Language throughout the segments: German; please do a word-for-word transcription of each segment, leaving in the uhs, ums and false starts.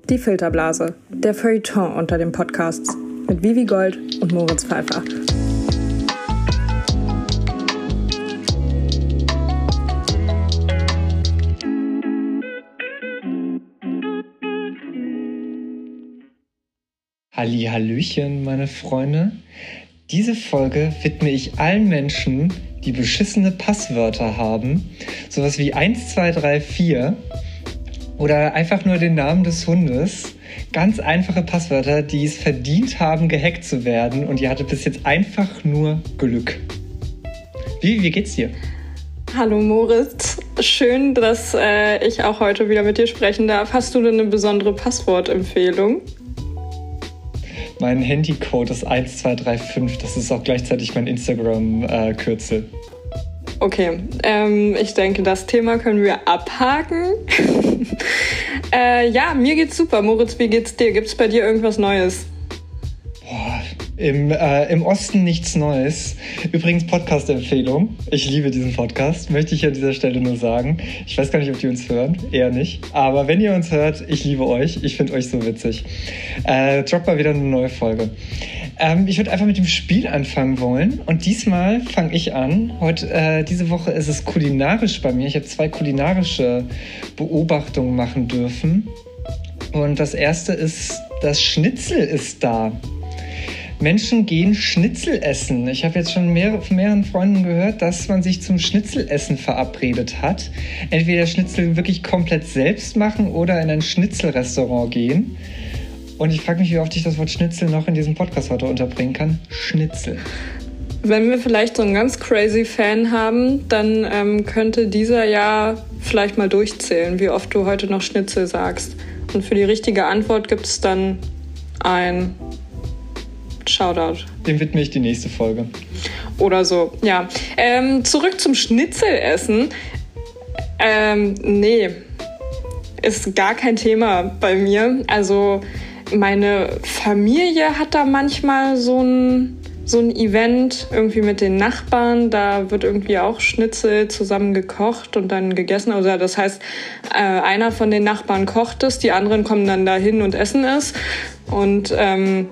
Die Filterblase, der Feuilleton unter den Podcasts mit Vivi Gold und Moritz Pfeiffer. Hallihallöchen, meine Freunde. Diese Folge widme ich allen Menschen, die beschissene Passwörter haben. Sowas wie eins, zwei, drei, vier oder einfach nur den Namen des Hundes. Ganz einfache Passwörter, die es verdient haben, gehackt zu werden. Und ihr hattet bis jetzt einfach nur Glück. Wie, wie geht's dir? Hallo Moritz, schön, dass äh, ich auch heute wieder mit dir sprechen darf. Hast du denn eine besondere Passwortempfehlung? Mein Handycode ist eins zwei drei fünf, das ist auch gleichzeitig mein Instagram-Kürzel. Okay, ähm, ich denke, das Thema können wir abhaken. äh, ja, mir geht's super. Moritz, wie geht's dir? Gibt's bei dir irgendwas Neues? Boah, im, äh, im Osten nichts Neues. Übrigens Podcast-Empfehlung. Ich liebe diesen Podcast, möchte ich an dieser Stelle nur sagen. Ich weiß gar nicht, ob die uns hören, eher nicht. Aber wenn ihr uns hört, ich liebe euch. Ich finde euch so witzig. Äh, droppt mal wieder eine neue Folge. Ähm, ich würde einfach mit dem Spiel anfangen wollen. Und diesmal fange ich an. Heute, äh, diese Woche ist es kulinarisch bei mir. Ich habe zwei kulinarische Beobachtungen machen dürfen. Und das erste ist, das Schnitzel ist da. Menschen gehen Schnitzel essen. Ich habe jetzt schon mehr, von mehreren Freunden gehört, dass man sich zum Schnitzelessen verabredet hat. Entweder Schnitzel wirklich komplett selbst machen oder in ein Schnitzelrestaurant gehen. Und ich frage mich, wie oft ich das Wort Schnitzel noch in diesem Podcast heute unterbringen kann. Schnitzel. Wenn wir vielleicht so einen ganz crazy Fan haben, dann ähm, könnte dieser ja vielleicht mal durchzählen, wie oft du heute noch Schnitzel sagst. Und für die richtige Antwort gibt es dann ein Shoutout. Dem widme ich die nächste Folge. Oder so, ja. Ähm, zurück zum Schnitzelessen. Ähm, nee, ist gar kein Thema bei mir. Also meine Familie hat da manchmal so ein, so ein Event irgendwie mit den Nachbarn. Da wird irgendwie auch Schnitzel zusammen gekocht und dann gegessen. Also das heißt, äh, einer von den Nachbarn kocht es, die anderen kommen dann dahin und essen es. Und ähm,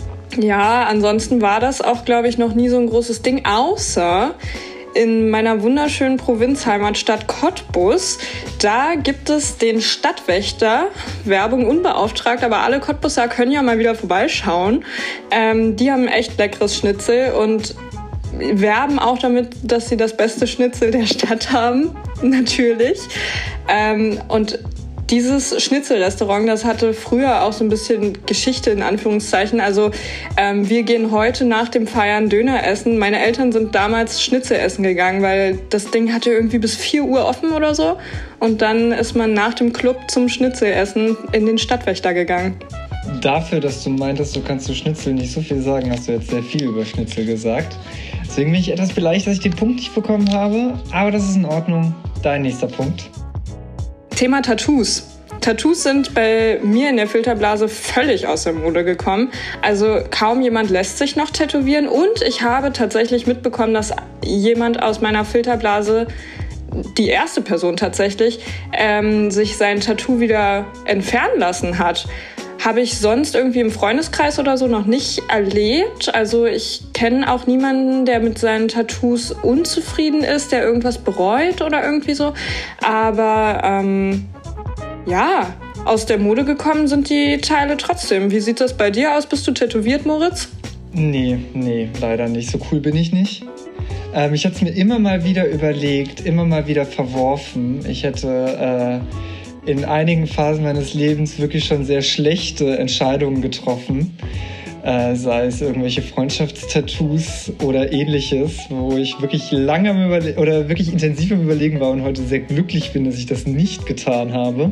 ja, ansonsten war das auch, glaube ich, noch nie so ein großes Ding, außer in meiner wunderschönen Provinzheimatstadt Cottbus. Da gibt es den Stadtwächter, Werbung unbeauftragt, aber alle Cottbuser können ja mal wieder vorbeischauen. Ähm, die haben echt leckeres Schnitzel und werben auch damit, dass sie das beste Schnitzel der Stadt haben, natürlich. Ähm, und Dieses Schnitzelrestaurant, das hatte früher auch so ein bisschen Geschichte in Anführungszeichen. Also ähm, wir gehen heute nach dem Feiern Döner essen. Meine Eltern sind damals Schnitzel essen gegangen, weil das Ding hatte irgendwie bis vier Uhr offen oder so. Und dann ist man nach dem Club zum Schnitzelessen in den Stadtwächter gegangen. Dafür, dass du meintest, du kannst zu Schnitzel nicht so viel sagen, hast du jetzt sehr viel über Schnitzel gesagt. Deswegen bin ich etwas beleidigt, dass ich den Punkt nicht bekommen habe. Aber das ist in Ordnung. Dein nächster Punkt. Thema Tattoos. Tattoos sind bei mir in der Filterblase völlig aus der Mode gekommen. Also kaum jemand lässt sich noch tätowieren. Und ich habe tatsächlich mitbekommen, dass jemand aus meiner Filterblase, die erste Person tatsächlich, ähm, sich sein Tattoo wieder entfernen lassen hat. Habe ich sonst irgendwie im Freundeskreis oder so noch nicht erlebt. Also ich kenne auch niemanden, der mit seinen Tattoos unzufrieden ist, der irgendwas bereut oder irgendwie so. Aber ähm, ja, aus der Mode gekommen sind die Teile trotzdem. Wie sieht das bei dir aus? Bist du tätowiert, Moritz? Nee, nee, leider nicht. So cool bin ich nicht. Ähm, ich hatte es mir immer mal wieder überlegt, immer mal wieder verworfen. Ich hätte Äh, in einigen Phasen meines Lebens wirklich schon sehr schlechte Entscheidungen getroffen. Äh, sei es irgendwelche Freundschaftstattoos oder ähnliches, wo ich wirklich lange am Überle- oder wirklich intensiv am Überlegen war und heute sehr glücklich bin, dass ich das nicht getan habe.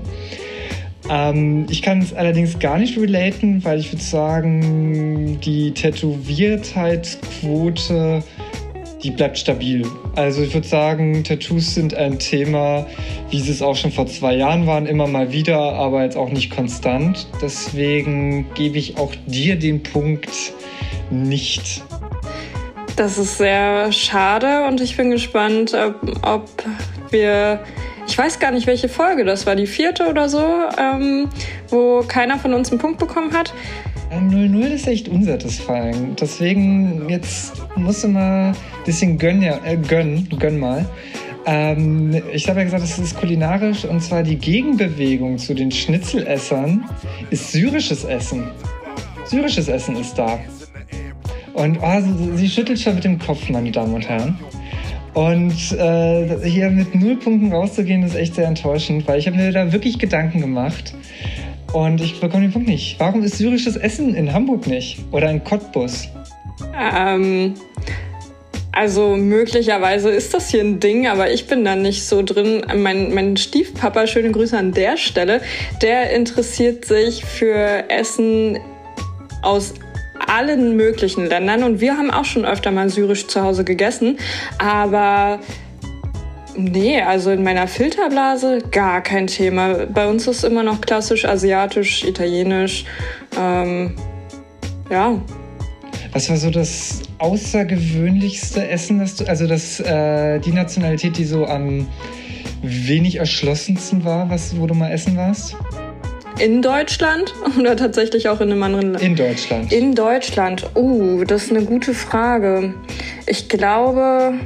Ähm, ich kann es allerdings gar nicht relaten, weil ich würde sagen, die Tätowiertheitsquote, die bleibt stabil. Also ich würde sagen, Tattoos sind ein Thema, wie sie es auch schon vor zwei Jahren waren, immer mal wieder, aber jetzt auch nicht konstant. Deswegen gebe ich auch dir den Punkt nicht. Das ist sehr schade und ich bin gespannt, ob, ob wir ich weiß gar nicht, welche Folge, das war die vierte oder so, ähm, wo keiner von uns einen Punkt bekommen hat. null null ist echt unsatisfying. Deswegen, jetzt musst du mal ein bisschen gönnen, ja, äh, gönnen, gönn mal. Ähm, ich habe ja gesagt, es ist kulinarisch, und zwar die Gegenbewegung zu den Schnitzelessern ist syrisches Essen. Syrisches Essen ist da. Und oh, sie, sie schüttelt schon mit dem Kopf, meine Damen und Herren. Und äh, hier mit null Punkten rauszugehen, ist echt sehr enttäuschend, weil ich habe mir da wirklich Gedanken gemacht. Und ich bekomme den Punkt nicht. Warum ist syrisches Essen in Hamburg nicht? Oder in Cottbus? Ähm... Also möglicherweise ist das hier ein Ding, aber ich bin da nicht so drin. Mein, mein Stiefpapa, schöne Grüße an der Stelle, der interessiert sich für Essen aus allen möglichen Ländern. Und wir haben auch schon öfter mal syrisch zu Hause gegessen. Aber nee, also in meiner Filterblase gar kein Thema. Bei uns ist immer noch klassisch asiatisch, italienisch. Ähm, ja. Was war so das außergewöhnlichste Essen, das du, also das, äh, die Nationalität, die so am wenig erschlossensten war, was, wo du mal essen warst? In Deutschland oder tatsächlich auch in einem anderen Land? In Deutschland. In Deutschland. Uh, das ist eine gute Frage. Ich glaube,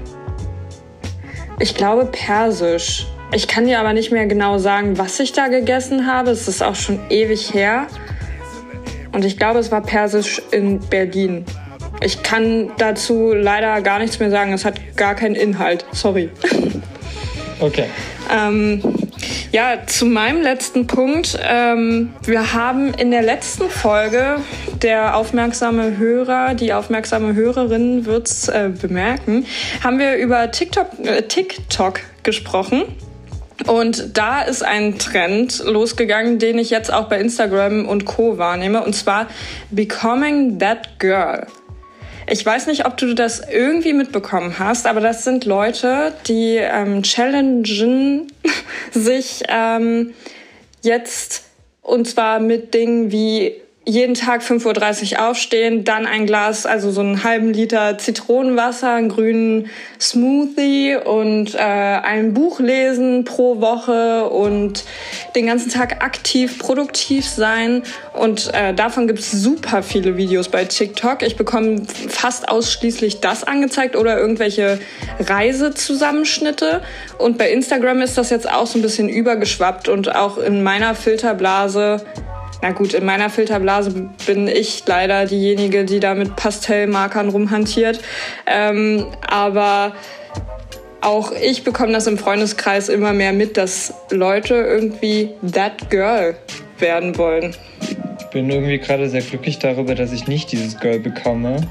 ich glaube Persisch. Ich kann dir aber nicht mehr genau sagen, was ich da gegessen habe. Es ist auch schon ewig her. Und ich glaube, es war Persisch in Berlin. Ich kann dazu leider gar nichts mehr sagen. Es hat gar keinen Inhalt. Sorry. Okay. Ähm, ja, zu meinem letzten Punkt. Ähm, wir haben in der letzten Folge, der aufmerksame Hörer, die aufmerksame Hörerin wird's äh, bemerken, haben wir über TikTok, äh, TikTok gesprochen. Und da ist ein Trend losgegangen, den ich jetzt auch bei Instagram und Co. wahrnehme, und zwar Becoming That Girl. Ich weiß nicht, ob du das irgendwie mitbekommen hast, aber das sind Leute, die ähm, challengen sich ähm, jetzt, und zwar mit Dingen wie jeden Tag fünf Uhr dreißig aufstehen, dann ein Glas, also so einen halben Liter Zitronenwasser, einen grünen Smoothie und äh, ein Buch lesen pro Woche und den ganzen Tag aktiv, produktiv sein. Und äh, davon gibt es super viele Videos bei TikTok. Ich bekomme fast ausschließlich das angezeigt oder irgendwelche Reisezusammenschnitte. Und bei Instagram ist das jetzt auch so ein bisschen übergeschwappt und auch in meiner Filterblase. Na gut, in meiner Filterblase bin ich leider diejenige, die da mit Pastellmarkern rumhantiert. Ähm, aber auch ich bekomme das im Freundeskreis immer mehr mit, dass Leute irgendwie that girl werden wollen. Ich bin irgendwie gerade sehr glücklich darüber, dass ich nicht dieses Girl bekomme.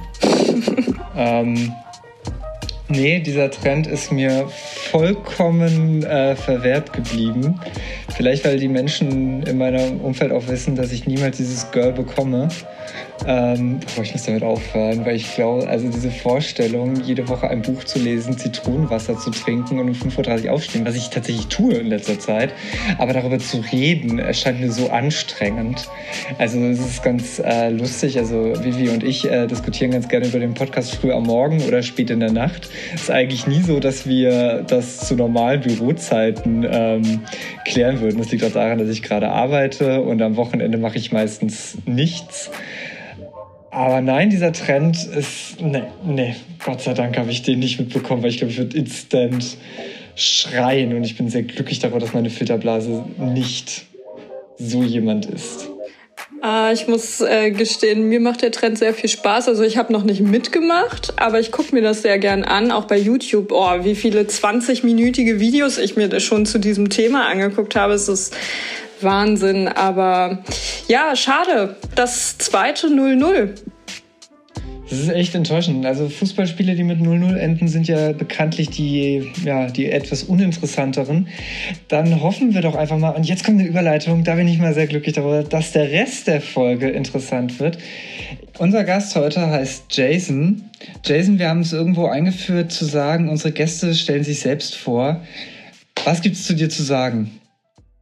ähm, nee, dieser Trend ist mir vollkommen äh, verwehrt geblieben. Vielleicht, weil die Menschen in meinem Umfeld auch wissen, dass ich niemals dieses Girl bekomme. Ähm, aber ich muss damit aufhören, weil ich glaube, also diese Vorstellung, jede Woche ein Buch zu lesen, Zitronenwasser zu trinken und um fünf Uhr dreißig aufstehen, was ich tatsächlich tue in letzter Zeit, aber darüber zu reden, erscheint mir so anstrengend. Also es ist ganz äh, lustig, also Vivi und ich äh, diskutieren ganz gerne über den Podcast früh am Morgen oder spät in der Nacht. Es ist eigentlich nie so, dass wir das zu normalen Bürozeiten ähm, klären würden. Das liegt auch daran, dass ich gerade arbeite und am Wochenende mache ich meistens nichts. Aber nein, dieser Trend ist, nee, nee, Gott sei Dank habe ich den nicht mitbekommen, weil ich glaube, ich würde instant schreien und ich bin sehr glücklich darüber, dass meine Filterblase nicht so jemand ist. Ah, ich muss äh, gestehen, mir macht der Trend sehr viel Spaß. Also ich habe noch nicht mitgemacht, aber ich gucke mir das sehr gern an, auch bei YouTube. Oh, wie viele zwanzig-minütige Videos ich mir schon zu diesem Thema angeguckt habe. Es ist Wahnsinn, aber ja, schade. Das zweite null null. Das ist echt enttäuschend. Also Fußballspiele, die mit null null enden, sind ja bekanntlich die, ja, die etwas uninteressanteren. Dann hoffen wir doch einfach mal, und jetzt kommt eine Überleitung, da bin ich mal sehr glücklich darüber, dass der Rest der Folge interessant wird. Unser Gast heute heißt Jason. Jason, wir haben es irgendwo eingeführt zu sagen, unsere Gäste stellen sich selbst vor. Was gibt es zu dir zu sagen?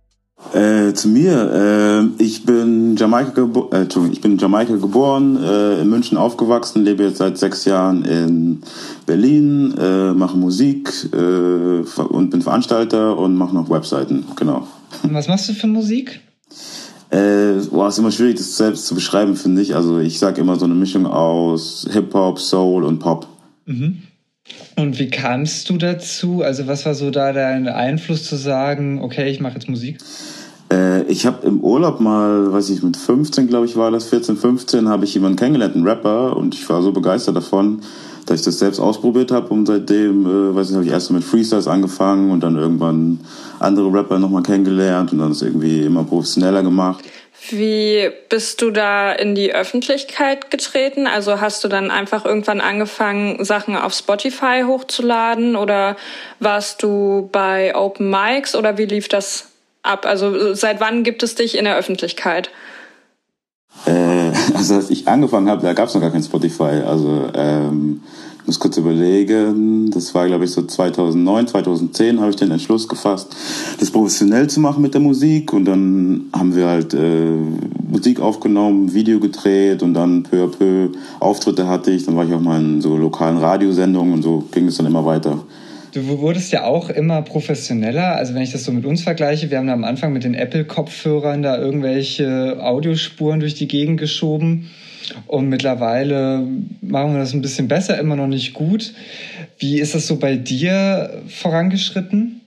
Äh, zu mir. Äh, ich bin Jamaika gebo- äh, Entschuldigung, ich bin in Jamaika geboren, äh, in München aufgewachsen, lebe jetzt seit sechs Jahren in Berlin, äh, mache Musik äh, und bin Veranstalter und mache noch Webseiten. Genau. Und was machst du für Musik? Äh, boah, ist immer schwierig, das selbst zu beschreiben, finde ich. Also ich sage immer so eine Mischung aus Hip-Hop, Soul und Pop. Mhm. Und wie kamst du dazu? Also was war so da dein Einfluss zu sagen, okay, ich mache jetzt Musik? Äh, ich habe im Urlaub mal, weiß ich, mit fünfzehn, glaube ich, war das, vierzehn, fünfzehn, habe ich jemanden kennengelernt, einen Rapper, und ich war so begeistert davon, dass ich das selbst ausprobiert habe, und seitdem, äh, weiß ich, habe ich erst mit Freestyles angefangen und dann irgendwann andere Rapper nochmal kennengelernt und dann das irgendwie immer professioneller gemacht. Wie bist du da in die Öffentlichkeit getreten? Also hast du dann einfach irgendwann angefangen, Sachen auf Spotify hochzuladen, oder warst du bei Open Mics, oder wie lief das ab? Also seit wann gibt es dich in der Öffentlichkeit? Äh, also als ich angefangen habe, da gab es noch gar kein Spotify. Also ähm, ich muss kurz überlegen, das war glaube ich so zweitausendneun, zweitausendzehn habe ich den Entschluss gefasst, das professionell zu machen mit der Musik, und dann haben wir halt äh, Musik aufgenommen, Video gedreht und dann peu à peu Auftritte hatte ich, dann war ich auch mal in so lokalen Radiosendungen und so ging es dann immer weiter. Du wurdest ja auch immer professioneller, also wenn ich das so mit uns vergleiche, wir haben da am Anfang mit den Apple-Kopfhörern da irgendwelche Audiospuren durch die Gegend geschoben und mittlerweile machen wir das ein bisschen besser, immer noch nicht gut. Wie ist das so bei dir vorangeschritten?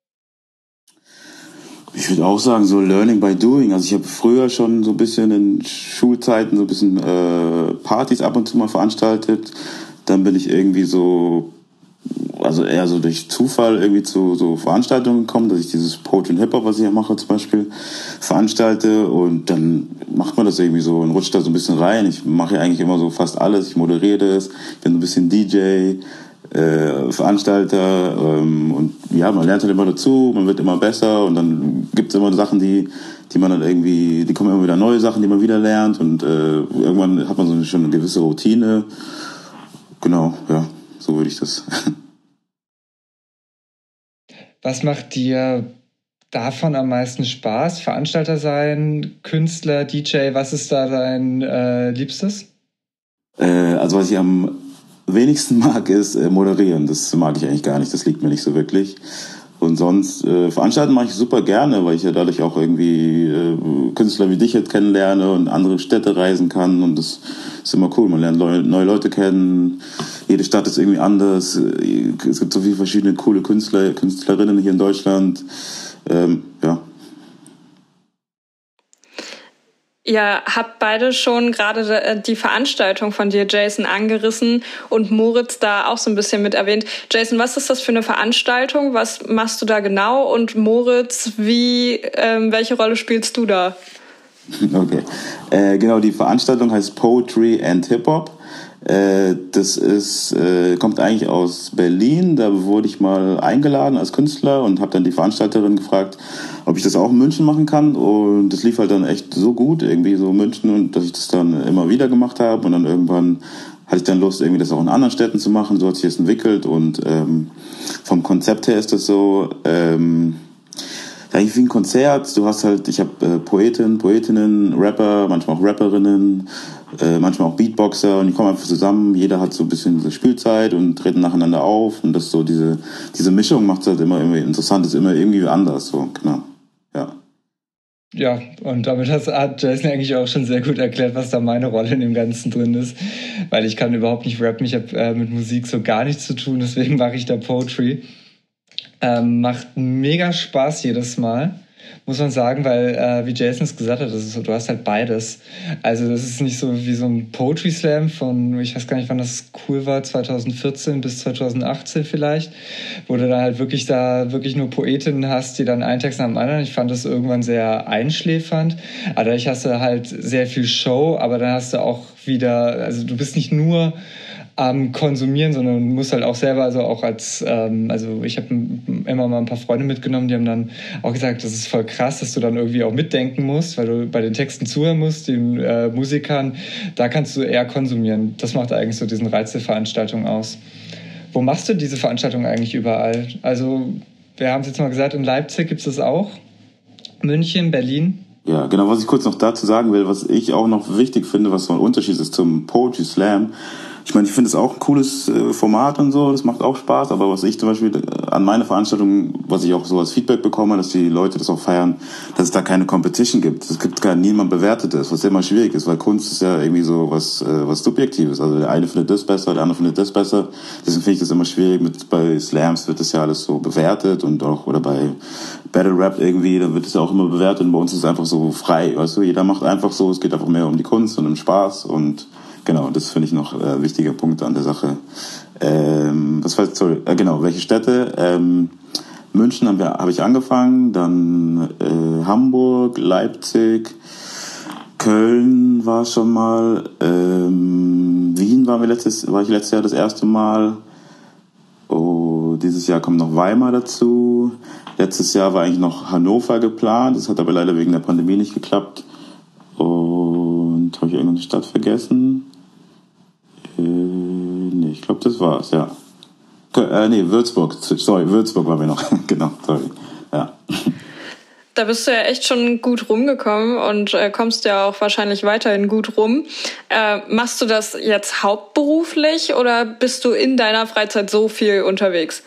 Ich würde auch sagen, so Learning by Doing. Also ich habe früher schon so ein bisschen in Schulzeiten so ein bisschen äh, Partys ab und zu mal veranstaltet. Dann bin ich irgendwie so, also eher so durch Zufall irgendwie zu so Veranstaltungen gekommen, dass ich dieses Poetry und Hip-Hop, was ich ja mache zum Beispiel, veranstalte, und dann macht man das irgendwie so und rutscht da so ein bisschen rein. Ich mache ja eigentlich immer so fast alles. Ich moderiere das, ich bin so ein bisschen D J, äh, Veranstalter, ähm, und ja, man lernt halt immer dazu, man wird immer besser, und dann gibt es immer Sachen, die die man dann irgendwie, die kommen immer wieder neue Sachen, die man wieder lernt, und äh, irgendwann hat man so schon eine gewisse Routine. Genau, ja, so würde ich das. Was macht dir davon am meisten Spaß? Veranstalter sein, Künstler, D J, was ist da dein äh, Liebstes? Äh, also was ich am wenigsten mag, ist äh, moderieren. Das mag ich eigentlich gar nicht, das liegt mir nicht so wirklich. Und sonst, äh, Veranstalten mache ich super gerne, weil ich ja dadurch auch irgendwie äh, Künstler wie dich jetzt kennenlerne und andere Städte reisen kann, und das ist immer cool. Man lernt neue, neue Leute kennen, jede Stadt ist irgendwie anders, es gibt so viele verschiedene coole Künstler, Künstlerinnen hier in Deutschland, ähm, ja. Ihr habt beide schon gerade die Veranstaltung von dir, Jason, angerissen und Moritz da auch so ein bisschen mit erwähnt. Jason, was ist das für eine Veranstaltung? Was machst du da genau? Und Moritz, wie, ähm, welche Rolle spielst du da? Okay, äh, genau, die Veranstaltung heißt Poetry and Hip-Hop. Äh, das ist, äh, kommt eigentlich aus Berlin. Da wurde ich mal eingeladen als Künstler und habe dann die Veranstalterin gefragt, ob ich das auch in München machen kann. Und das lief halt dann echt so gut, irgendwie so München, und dass ich das dann immer wieder gemacht habe. Und dann irgendwann hatte ich dann Lust, irgendwie das auch in anderen Städten zu machen. So hat sich das entwickelt. Und ähm, vom Konzept her ist das so, ähm, eigentlich wie ein Konzert. Du hast halt, ich habe äh, Poeten, Poetinnen, Rapper, manchmal auch Rapperinnen, äh, manchmal auch Beatboxer, und die kommen einfach zusammen. Jeder hat so ein bisschen diese Spielzeit und treten nacheinander auf, und das so diese diese Mischung macht es halt immer irgendwie interessant, ist immer irgendwie anders, so genau. Ja. Ja, und damit hat Jason eigentlich auch schon sehr gut erklärt, was da meine Rolle in dem Ganzen drin ist, weil ich kann überhaupt nicht rappen, ich habe äh, mit Musik so gar nichts zu tun, deswegen mache ich da Poetry. Ähm, macht mega Spaß jedes Mal, muss man sagen, weil, äh, wie Jason es gesagt hat, das ist so, du hast halt beides. Also das ist nicht so wie so ein Poetry Slam von, ich weiß gar nicht, wann das cool war, zweitausendvierzehn bis zweitausendachtzehn vielleicht, wo du dann halt wirklich da wirklich nur Poetinnen hast, die dann einen Text nach dem anderen. Ich fand das irgendwann sehr einschläfernd. Aber dadurch hast du halt sehr viel Show, aber dann hast du auch wieder, also du bist nicht nur am Konsumieren, sondern musst halt auch selber, also auch als, ähm, also ich habe immer mal ein paar Freunde mitgenommen, die haben dann auch gesagt, das ist voll krass, dass du dann irgendwie auch mitdenken musst, weil du bei den Texten zuhören musst, den äh, Musikern, da kannst du eher konsumieren. Das macht eigentlich so diesen Reiz der Veranstaltung aus. Wo machst du diese Veranstaltung eigentlich überall? Also wir haben es jetzt mal gesagt, in Leipzig gibt es das auch. München, Berlin. Ja, genau, was ich kurz noch dazu sagen will, was ich auch noch wichtig finde, was so ein Unterschied ist zum Poetry Slam. Ich meine, ich finde es auch ein cooles äh, Format und so, das macht auch Spaß, aber was ich zum Beispiel äh, an meiner Veranstaltung, was ich auch so als Feedback bekomme, dass die Leute das auch feiern, dass es da keine Competition gibt. Es gibt gar niemand bewertet ist, was immer schwierig ist, weil Kunst ist ja irgendwie so was äh, was Subjektives. Also der eine findet das besser, der andere findet das besser. Deswegen finde ich das immer schwierig. Mit, bei Slams wird das ja alles so bewertet und auch, oder bei Battle Rap irgendwie, da wird es ja auch immer bewertet und bei uns ist es einfach so frei, weißt du, jeder macht einfach so, es geht einfach mehr um die Kunst und um Spaß und genau, das finde ich noch ein äh, wichtiger Punkt an der Sache. Ähm, was weiß, sorry, äh, genau, welche Städte? Ähm, München habe hab ich angefangen, dann äh, Hamburg, Leipzig, Köln war schon mal, ähm, Wien waren wir letztes, war ich letztes Jahr das erste Mal. Oh, dieses Jahr kommt noch Weimar dazu. Letztes Jahr war eigentlich noch Hannover geplant, das hat aber leider wegen der Pandemie nicht geklappt. Und habe ich irgendeine Stadt vergessen? Äh, nee, ich glaube, das war's, ja. Äh, nee, Würzburg. Sorry, Würzburg waren wir noch. Genau, sorry. Ja. Da bist du ja echt schon gut rumgekommen und äh, kommst ja auch wahrscheinlich weiterhin gut rum. Äh, machst du das jetzt hauptberuflich oder bist du in deiner Freizeit so viel unterwegs?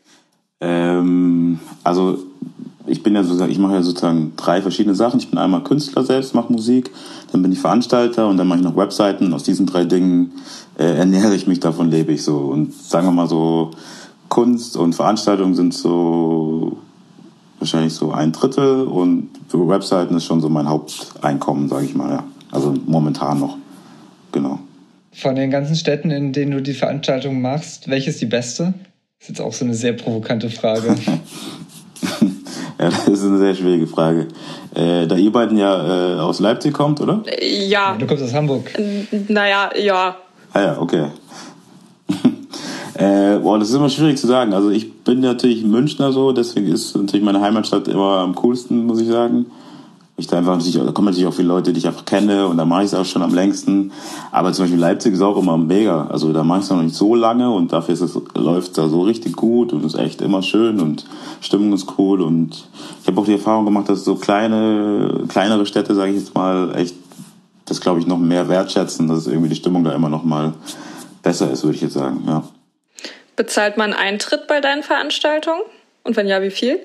Ähm, also ich bin ja sozusagen, ich mache ja sozusagen drei verschiedene Sachen. Ich bin einmal Künstler selbst, mache Musik, dann bin ich Veranstalter und dann mache ich noch Webseiten. Aus diesen drei Dingen äh, ernähre ich mich, davon lebe ich so. Und sagen wir mal so, Kunst und Veranstaltungen sind so wahrscheinlich so ein Drittel und für Webseiten ist schon so mein Haupteinkommen, sage ich mal. Ja. Also momentan noch, genau. Von den ganzen Städten, in denen du die Veranstaltungen machst, welche ist die beste? Das ist jetzt auch so eine sehr provokante Frage. Ja, das ist eine sehr schwierige Frage. Äh, da ihr beiden ja äh, aus Leipzig kommt, oder? Ja. Du kommst aus Hamburg. Naja, ja. Ah ja, okay. äh, boah, das ist immer schwierig zu sagen. Also ich bin natürlich Münchner so, deswegen ist natürlich meine Heimatstadt immer am coolsten, muss ich sagen. Ich da einfach natürlich, da kommen natürlich auch viele Leute, die ich einfach kenne und da mache ich es auch schon am längsten. Aber zum Beispiel Leipzig ist auch immer mega. Also da mache ich es noch nicht so lange und dafür ist es, läuft es da so richtig gut und ist echt immer schön und Stimmung ist cool. Und ich habe auch die Erfahrung gemacht, dass so kleine, kleinere Städte, sage ich jetzt mal, echt das, glaube ich, noch mehr wertschätzen, dass irgendwie die Stimmung da immer noch mal besser ist, würde ich jetzt sagen, ja. Bezahlt man Eintritt bei deinen Veranstaltungen? Und wenn ja, wie viel?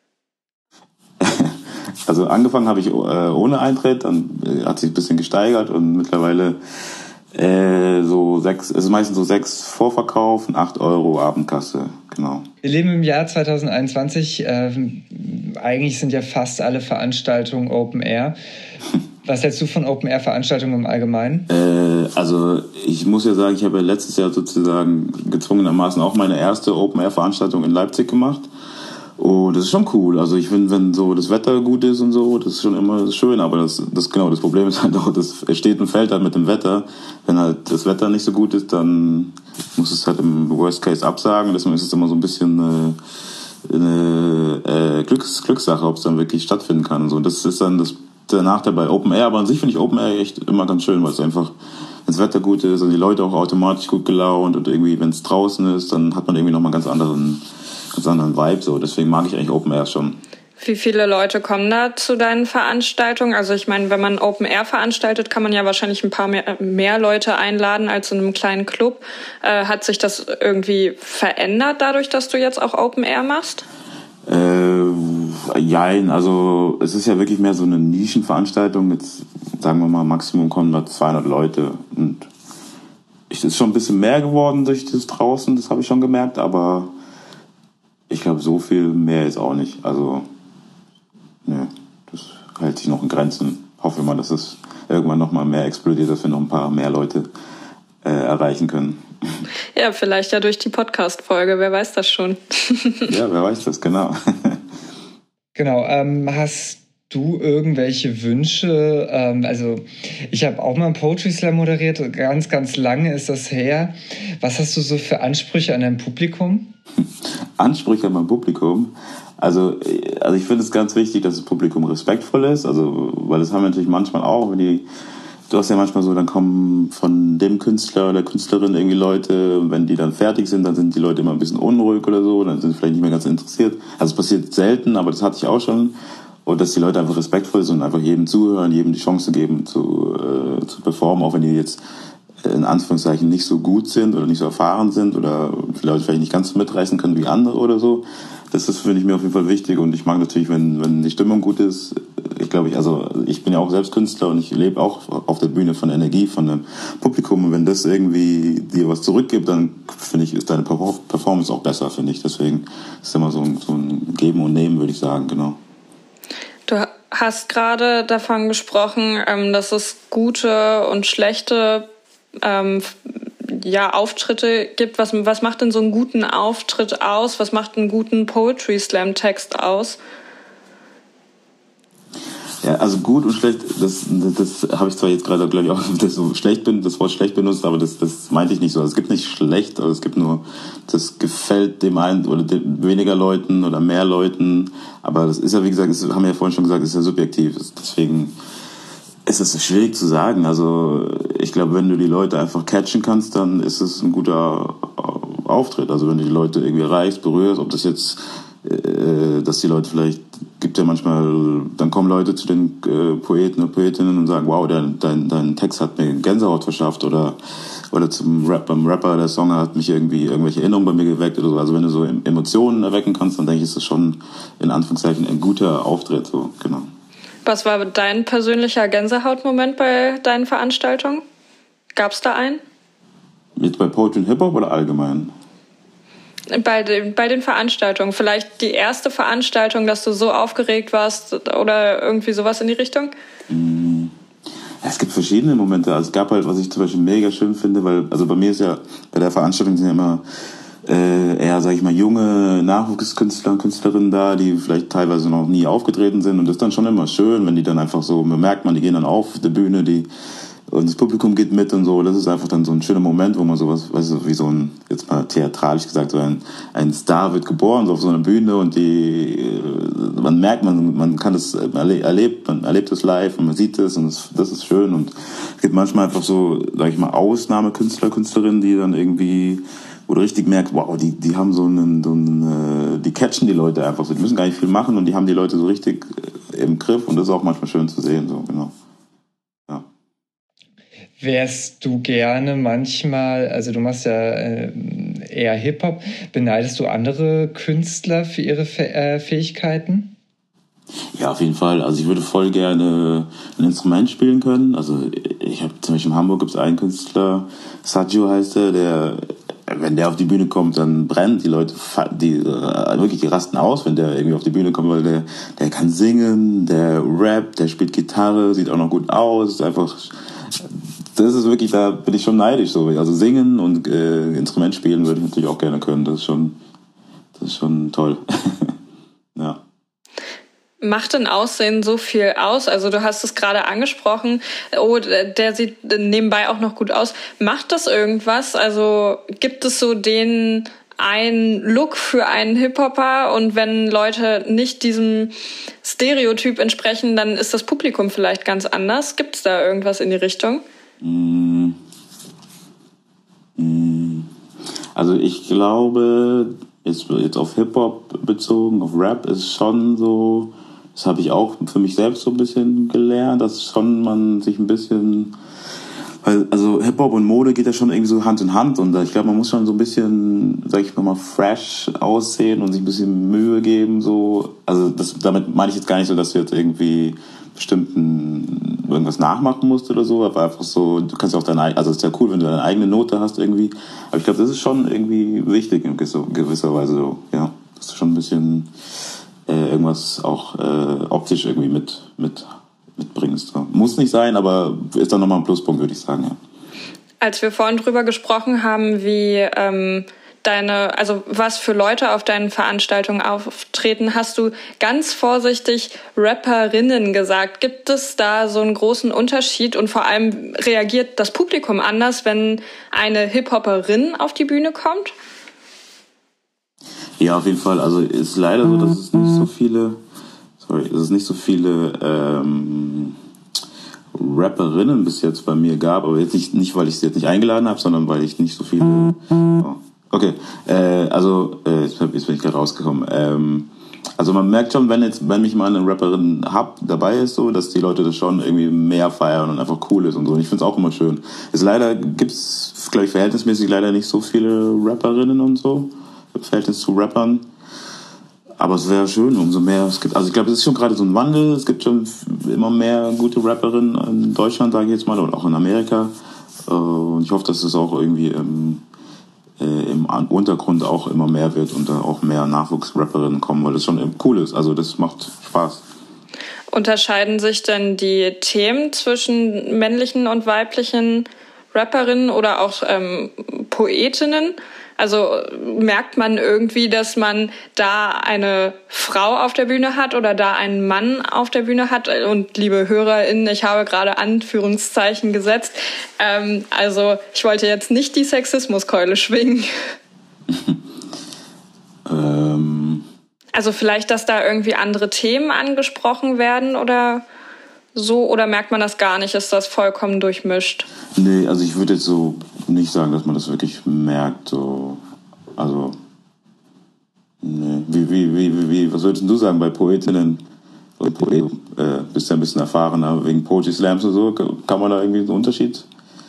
Also angefangen habe ich äh, ohne Eintritt, dann äh, hat sich ein bisschen gesteigert und mittlerweile äh, so sechs, es ist meistens so sechs Vorverkauf und acht Euro Abendkasse, genau. Wir leben im Jahr zwanzig einundzwanzig. Ähm, eigentlich sind ja fast alle Veranstaltungen Open Air. Was hältst du von Open Air Veranstaltungen im Allgemeinen? Äh, also ich muss ja sagen, ich habe ja letztes Jahr sozusagen gezwungenermaßen auch meine erste Open Air Veranstaltung in Leipzig gemacht. Oh, das ist schon cool. Also ich finde, wenn so das Wetter gut ist und so, das ist schon immer schön. Aber das, das genau, das Problem ist halt auch, das steht und fällt halt mit dem Wetter. Wenn halt das Wetter nicht so gut ist, dann muss es halt im Worst Case absagen. Deswegen ist es immer so ein bisschen äh, eine äh, Glücks, Glückssache, ob es dann wirklich stattfinden kann und so. Und das ist dann das, der Nachteil bei Open Air. Aber an sich finde ich Open Air echt immer ganz schön, weil es einfach, wenn das Wetter gut ist und die Leute auch automatisch gut gelaunt und irgendwie, wenn es draußen ist, dann hat man irgendwie nochmal einen ganz anderen ganz anderen Vibe, so. Deswegen mag ich eigentlich Open Air schon. Wie viele Leute kommen da zu deinen Veranstaltungen? Also ich meine, wenn man Open Air veranstaltet, kann man ja wahrscheinlich ein paar mehr, mehr Leute einladen als in einem kleinen Club. Äh, hat sich das irgendwie verändert dadurch, dass du jetzt auch Open Air machst? Äh, jein, also es ist ja wirklich mehr so eine Nischenveranstaltung. Jetzt sagen wir mal, Maximum kommen da zweihundert Leute. Und es ist schon ein bisschen mehr geworden durch das draußen, das habe ich schon gemerkt, aber ich glaube, so viel mehr ist auch nicht. Also, ne, das hält sich noch in Grenzen. Hoffe mal, dass es irgendwann noch mal mehr explodiert, dass wir noch ein paar mehr Leute äh, erreichen können. Ja, vielleicht ja durch die Podcast-Folge, wer weiß das schon. Ja, wer weiß das, genau. Genau, ähm, hast du irgendwelche Wünsche? Ähm, also ich habe auch mal einen Poetry Slam moderiert, ganz, ganz lange ist das her. Was hast du so für Ansprüche an dein Publikum? Ansprüche an mein Publikum? Also, also ich finde es ganz wichtig, dass das Publikum respektvoll ist, also weil das haben wir natürlich manchmal auch, wenn die, du hast ja manchmal so, dann kommen von dem Künstler oder Künstlerin irgendwie Leute und wenn die dann fertig sind, dann sind die Leute immer ein bisschen unruhig oder so, dann sind sie vielleicht nicht mehr ganz interessiert. Also es passiert selten, aber das hatte ich auch schon. und dass die Leute einfach respektvoll sind und einfach jedem zuhören, jedem die Chance geben zu, äh, zu performen, auch wenn die jetzt in Anführungszeichen nicht so gut sind oder nicht so erfahren sind oder die Leute vielleicht nicht ganz so mitreißen können wie andere oder so. Das ist, finde ich, mir auf jeden Fall wichtig und ich mag natürlich, wenn, wenn die Stimmung gut ist. Ich glaube, ich, also ich bin ja auch selbst Künstler und ich lebe auch auf der Bühne von Energie, von dem Publikum und wenn das irgendwie dir was zurückgibt, dann finde ich, ist deine Performance auch besser, finde ich. Deswegen ist es immer so ein, so ein Geben und Nehmen, würde ich sagen, genau. Du hast gerade davon gesprochen, dass es gute und schlechte ähm, ja, Auftritte gibt. Was, was macht denn so einen guten Auftritt aus? Was macht einen guten Poetry Slam Text aus? Ja, also gut und schlecht, das, das, das habe ich zwar jetzt gerade, glaube ich, auch das so schlecht bin, das Wort schlecht benutzt, aber das, das meinte ich nicht so. Also es gibt nicht schlecht, aber es gibt nur, das gefällt dem einen oder dem, weniger Leuten oder mehr Leuten. Aber das ist ja, wie gesagt, das haben wir ja vorhin schon gesagt, das ist ja subjektiv. Deswegen ist es schwierig zu sagen. Also ich glaube, wenn du die Leute einfach catchen kannst, dann ist es ein guter Auftritt. Also wenn du die Leute irgendwie erreichst, berührst, ob das jetzt, äh, dass die Leute vielleicht, gibt ja manchmal, dann kommen Leute zu den äh, Poeten und Poetinnen und sagen, wow, dein, dein, dein Text hat mir Gänsehaut verschafft oder oder zum Rap, beim Rapper, der Song hat mich irgendwie irgendwelche Erinnerungen bei mir geweckt oder so. Also wenn du so Emotionen erwecken kannst, dann denke ich, ist das schon in Anführungszeichen ein guter Auftritt, so, genau. Was war dein persönlicher Gänsehautmoment bei deinen Veranstaltungen? Gab es da einen? Jetzt bei Poetry und Hip-Hop oder allgemein? Bei den, bei den Veranstaltungen. Vielleicht die erste Veranstaltung, dass du so aufgeregt warst oder irgendwie sowas in die Richtung? Ja, es gibt verschiedene Momente. Also es gab halt, was ich zum Beispiel mega schön finde, weil, also bei mir ist ja, bei der Veranstaltung sind ja immer äh, eher, sag ich mal, junge Nachwuchskünstler und Künstlerinnen da, die vielleicht teilweise noch nie aufgetreten sind und das ist dann schon immer schön, wenn die dann einfach so, man merkt man, die gehen dann auf der Bühne, die und das Publikum geht mit und so. Das ist einfach dann so ein schöner Moment, wo man sowas, weißt du, wie so ein, jetzt mal theatralisch gesagt, so ein, ein Star wird geboren, so auf so einer Bühne und die, man merkt, man, man kann das erlebt, man erlebt es live und man sieht es und das, das ist schön und es gibt manchmal einfach so, sag ich mal, Ausnahmekünstler, Künstlerinnen, die dann irgendwie, wo du richtig merkst, wow, die, die haben so einen, so einen, die catchen die Leute einfach so, die müssen gar nicht viel machen und die haben die Leute so richtig im Griff und das ist auch manchmal schön zu sehen, so, genau. Wärst du gerne manchmal, also du machst ja äh, eher Hip-Hop, beneidest du andere Künstler für ihre Fäh- äh, Fähigkeiten? Ja, auf jeden Fall. Also ich würde voll gerne ein Instrument spielen können. Also ich habe zum Beispiel in Hamburg gibt es einen Künstler, Saggio heißt er, der, wenn der auf die Bühne kommt, dann brennt die Leute, die äh, wirklich die rasten aus, wenn der irgendwie auf die Bühne kommt, weil der, der kann singen, der rappt, der spielt Gitarre, sieht auch noch gut aus, ist einfach, das ist wirklich, da bin ich schon neidisch so. Also singen und äh, Instrument spielen würde ich natürlich auch gerne können. Das ist schon, das ist schon toll. Ja. Macht denn Aussehen so viel aus? Also du hast es gerade angesprochen, oh, der sieht nebenbei auch noch gut aus. Macht das irgendwas? Also gibt es so den einen Look für einen Hip-Hopper und wenn Leute nicht diesem Stereotyp entsprechen, dann ist das Publikum vielleicht ganz anders? Gibt es da irgendwas in die Richtung? Also ich glaube, jetzt, jetzt auf Hip-Hop bezogen, auf Rap ist schon so, das habe ich auch für mich selbst so ein bisschen gelernt, dass schon man sich ein bisschen, weil also Hip-Hop und Mode geht ja schon irgendwie so Hand in Hand und ich glaube, man muss schon so ein bisschen, sag ich mal, fresh aussehen und sich ein bisschen Mühe geben, so. Also das, damit meine ich jetzt gar nicht so, dass du jetzt irgendwie bestimmten irgendwas nachmachen musst oder so, aber einfach so, du kannst auch deine, also es ist ja cool, wenn du deine eigene Note hast irgendwie, aber ich glaube, das ist schon irgendwie wichtig in gewisser Weise so, ja, dass du schon ein bisschen äh, irgendwas auch äh, optisch irgendwie mit, mit, mitbringst. So. Muss nicht sein, aber ist dann nochmal ein Pluspunkt, würde ich sagen, ja. Als wir vorhin drüber gesprochen haben, wie ähm, deine, also was für Leute auf deinen Veranstaltungen auftreten, hast du ganz vorsichtig Rapperinnen gesagt. Gibt es da so einen großen Unterschied und vor allem reagiert das Publikum anders, wenn eine Hip-Hopperin auf die Bühne kommt? Ja, auf jeden Fall. Also ist leider so, dass es nicht so viele, sorry, dass es nicht so viele ähm, Rapperinnen bis jetzt bei mir gab, aber jetzt nicht, nicht weil ich sie jetzt nicht eingeladen habe, sondern weil ich nicht so viele. Oh. Okay, äh, also äh, jetzt bin ich gerade rausgekommen. Ähm, Also man merkt schon, wenn jetzt, wenn mich mal eine Rapperin hab, dabei ist, so, dass die Leute das schon irgendwie mehr feiern und einfach cool ist und so. Und ich finde es auch immer schön. Es leider gibt's, glaube ich, verhältnismäßig leider nicht so viele Rapperinnen und so, im Verhältnis zu Rappern. Aber es wäre schön, umso mehr es gibt. Also ich glaube, es ist schon gerade so ein Wandel. Es gibt schon immer mehr gute Rapperinnen in Deutschland, sage ich jetzt mal, oder auch in Amerika. Und ich hoffe, dass es auch irgendwie im, äh, im Untergrund auch immer mehr wird und da auch mehr Nachwuchsrapperinnen kommen, weil das schon cool ist. Also das macht Spaß. Unterscheiden sich denn die Themen zwischen männlichen und weiblichen Rapperinnen oder auch ähm, Poetinnen? Also merkt man irgendwie, dass man da eine Frau auf der Bühne hat oder da einen Mann auf der Bühne hat? Und liebe HörerInnen, ich habe gerade Anführungszeichen gesetzt. Ähm, also ich wollte jetzt nicht die Sexismuskeule schwingen. ähm. Also vielleicht, dass da irgendwie andere Themen angesprochen werden oder so? Oder merkt man das gar nicht? Ist das vollkommen durchmischt? Nee, also ich würde jetzt so nicht sagen, dass man das wirklich merkt. So. Also, nee. Wie, wie, wie, wie, was würdest du sagen bei Poetinnen? Du Poet, äh, bist ja ein bisschen erfahrener wegen Poetry Slams und so. Kann man da irgendwie einen Unterschied?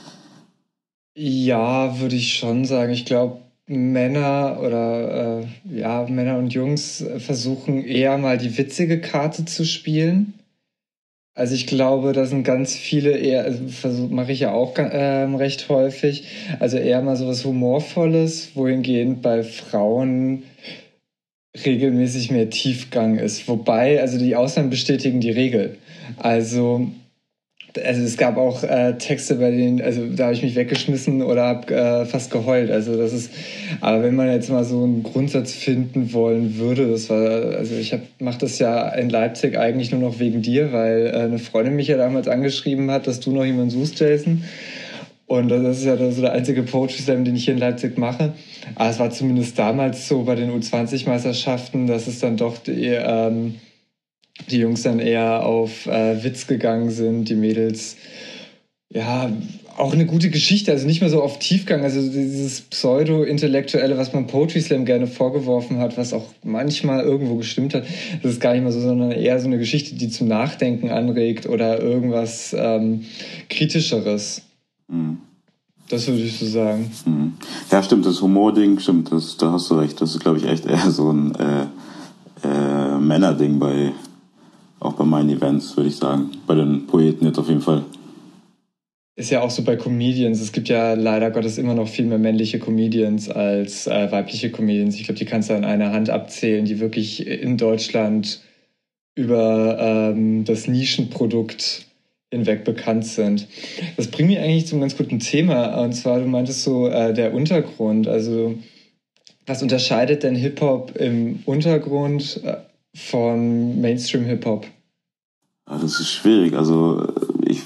Ja, würde ich schon sagen. Ich glaube, Männer oder äh, ja, Männer und Jungs versuchen eher mal die witzige Karte zu spielen. Also ich glaube, da sind ganz viele eher, also mache ich ja auch ähm, recht häufig, also eher mal so was Humorvolles, wohingehend bei Frauen regelmäßig mehr Tiefgang ist. Wobei, also die Ausnahmen bestätigen die Regel. Also Also es gab auch äh, Texte, bei denen, also da habe ich mich weggeschmissen oder habe äh, fast geheult. Also das ist, aber wenn man jetzt mal so einen Grundsatz finden wollen würde, das war, also ich mache das ja in Leipzig eigentlich nur noch wegen dir, weil äh, eine Freundin mich ja damals angeschrieben hat, dass du noch jemanden suchst, Jason. Und das ist ja so der einzige Poetry Slam, den ich hier in Leipzig mache. Aber es war zumindest damals so bei den U zwanzig Meisterschaften, dass es dann doch die, ähm, die Jungs dann eher auf äh, Witz gegangen sind, die Mädels, ja, auch eine gute Geschichte, also nicht mehr so auf Tiefgang, also dieses Pseudo-Intellektuelle, was man Poetry Slam gerne vorgeworfen hat, was auch manchmal irgendwo gestimmt hat, das ist gar nicht mehr so, sondern eher so eine Geschichte, die zum Nachdenken anregt oder irgendwas ähm, Kritischeres. Mhm. Das würde ich so sagen. Mhm. Ja, stimmt, das Humor-Ding, stimmt, das, da hast du recht, das ist, glaube ich, echt eher so ein äh, äh, Männerding bei auch bei meinen Events, würde ich sagen. Bei den Poeten jetzt auf jeden Fall. Ist ja auch so bei Comedians. Es gibt ja leider Gottes immer noch viel mehr männliche Comedians als äh, weibliche Comedians. Ich glaube, die kannst du an einer Hand abzählen, die wirklich in Deutschland über ähm, das Nischenprodukt hinweg bekannt sind. Das bringt mich eigentlich zum ganz guten Thema. Und zwar, du meintest so, äh, der Untergrund. Also, was unterscheidet denn Hip-Hop im Untergrund äh, von Mainstream-Hip-Hop? Ja, das ist schwierig. Also ich,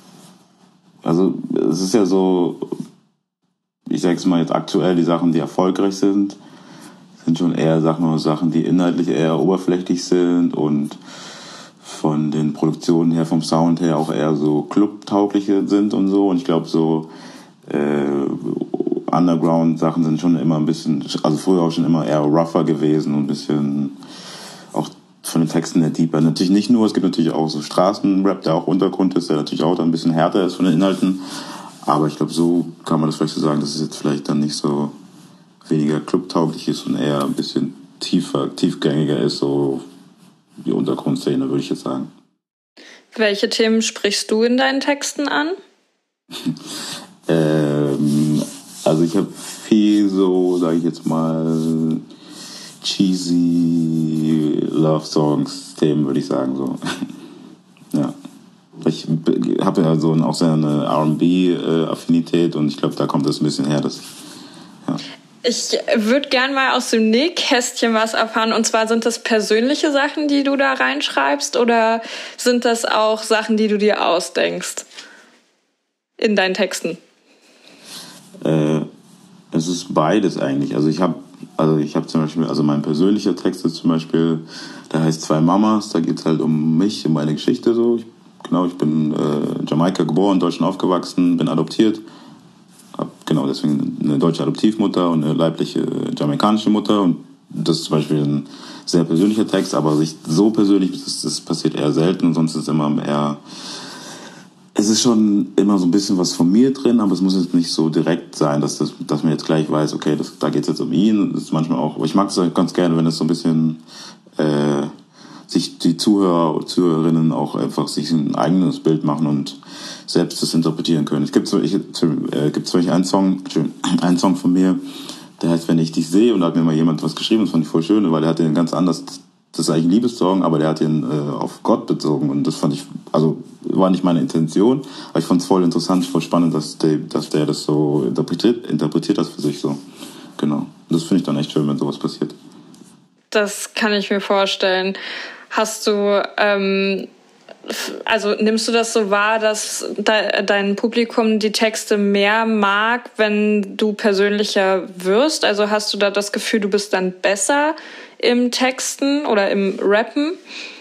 also es ist ja so, ich sag's mal jetzt aktuell, die Sachen, die erfolgreich sind, sind schon eher, sag mal, Sachen, die inhaltlich eher oberflächlich sind und von den Produktionen her, vom Sound her auch eher so clubtaugliche sind und so. Und ich glaube so äh, Underground-Sachen sind schon immer ein bisschen, also früher auch schon immer eher rougher gewesen und ein bisschen auch von den Texten her deeper. Natürlich nicht nur, es gibt natürlich auch so Straßenrap, der auch Untergrund ist, der natürlich auch dann ein bisschen härter ist von den Inhalten. Aber ich glaube, so kann man das vielleicht so sagen, dass es jetzt vielleicht dann nicht so weniger clubtauglich ist und eher ein bisschen tiefer, tiefgängiger ist, so die Untergrundszene, würde ich jetzt sagen. Welche Themen sprichst du in deinen Texten an? ähm, also ich habe viel so, sage ich jetzt mal, cheesy Love-Songs-Themen, würde ich sagen. So. Ja. Ich habe ja so auch sehr eine R and B-Affinität und ich glaube, da kommt das ein bisschen her. Dass, ja. Ich würde gern mal aus dem Nähkästchen was erfahren. Und zwar, sind das persönliche Sachen, die du da reinschreibst, oder sind das auch Sachen, die du dir ausdenkst in deinen Texten? Äh, es ist beides eigentlich. Also ich habe also ich habe zum Beispiel, also mein persönlicher Text ist zum Beispiel, der heißt Zwei Mamas. Da geht es halt um mich, um meine Geschichte so. Ich, genau, ich bin äh, Jamaika geboren, in Deutschland aufgewachsen, bin adoptiert. Hab genau deswegen eine deutsche Adoptivmutter und eine leibliche jamaikanische Mutter und das ist zum Beispiel ein sehr persönlicher Text, aber sich so persönlich, das, das passiert eher selten und sonst ist es immer eher, es ist schon immer so ein bisschen was von mir drin, aber es muss jetzt nicht so direkt sein, dass, das, dass man jetzt gleich weiß, okay, das, da geht es jetzt um ihn. Das ist manchmal auch, aber ich mag es ganz gerne, wenn es so ein bisschen äh, sich die Zuhörer und Zuhörerinnen auch einfach sich ein eigenes Bild machen und selbst das interpretieren können. Es gibt zum Beispiel, äh, gibt zum Beispiel einen Song, einen Song von mir, der heißt Wenn ich dich sehe, und da hat mir mal jemand was geschrieben, das fand ich voll schön, weil der hat den ganz anders, das ist eigentlich ein Liebessong, aber der hat den äh, auf Gott bezogen und das fand ich, also war nicht meine Intention, aber ich fand es voll interessant, voll spannend, dass der, dass der das so interpretiert, interpretiert hat für sich so. Genau. Und das finde ich dann echt schön, wenn sowas passiert. Das kann ich mir vorstellen. Hast du, ähm, also nimmst du das so wahr, dass de- dein Publikum die Texte mehr mag, wenn du persönlicher wirst? Also hast du da das Gefühl, du bist dann besser im Texten oder im Rappen?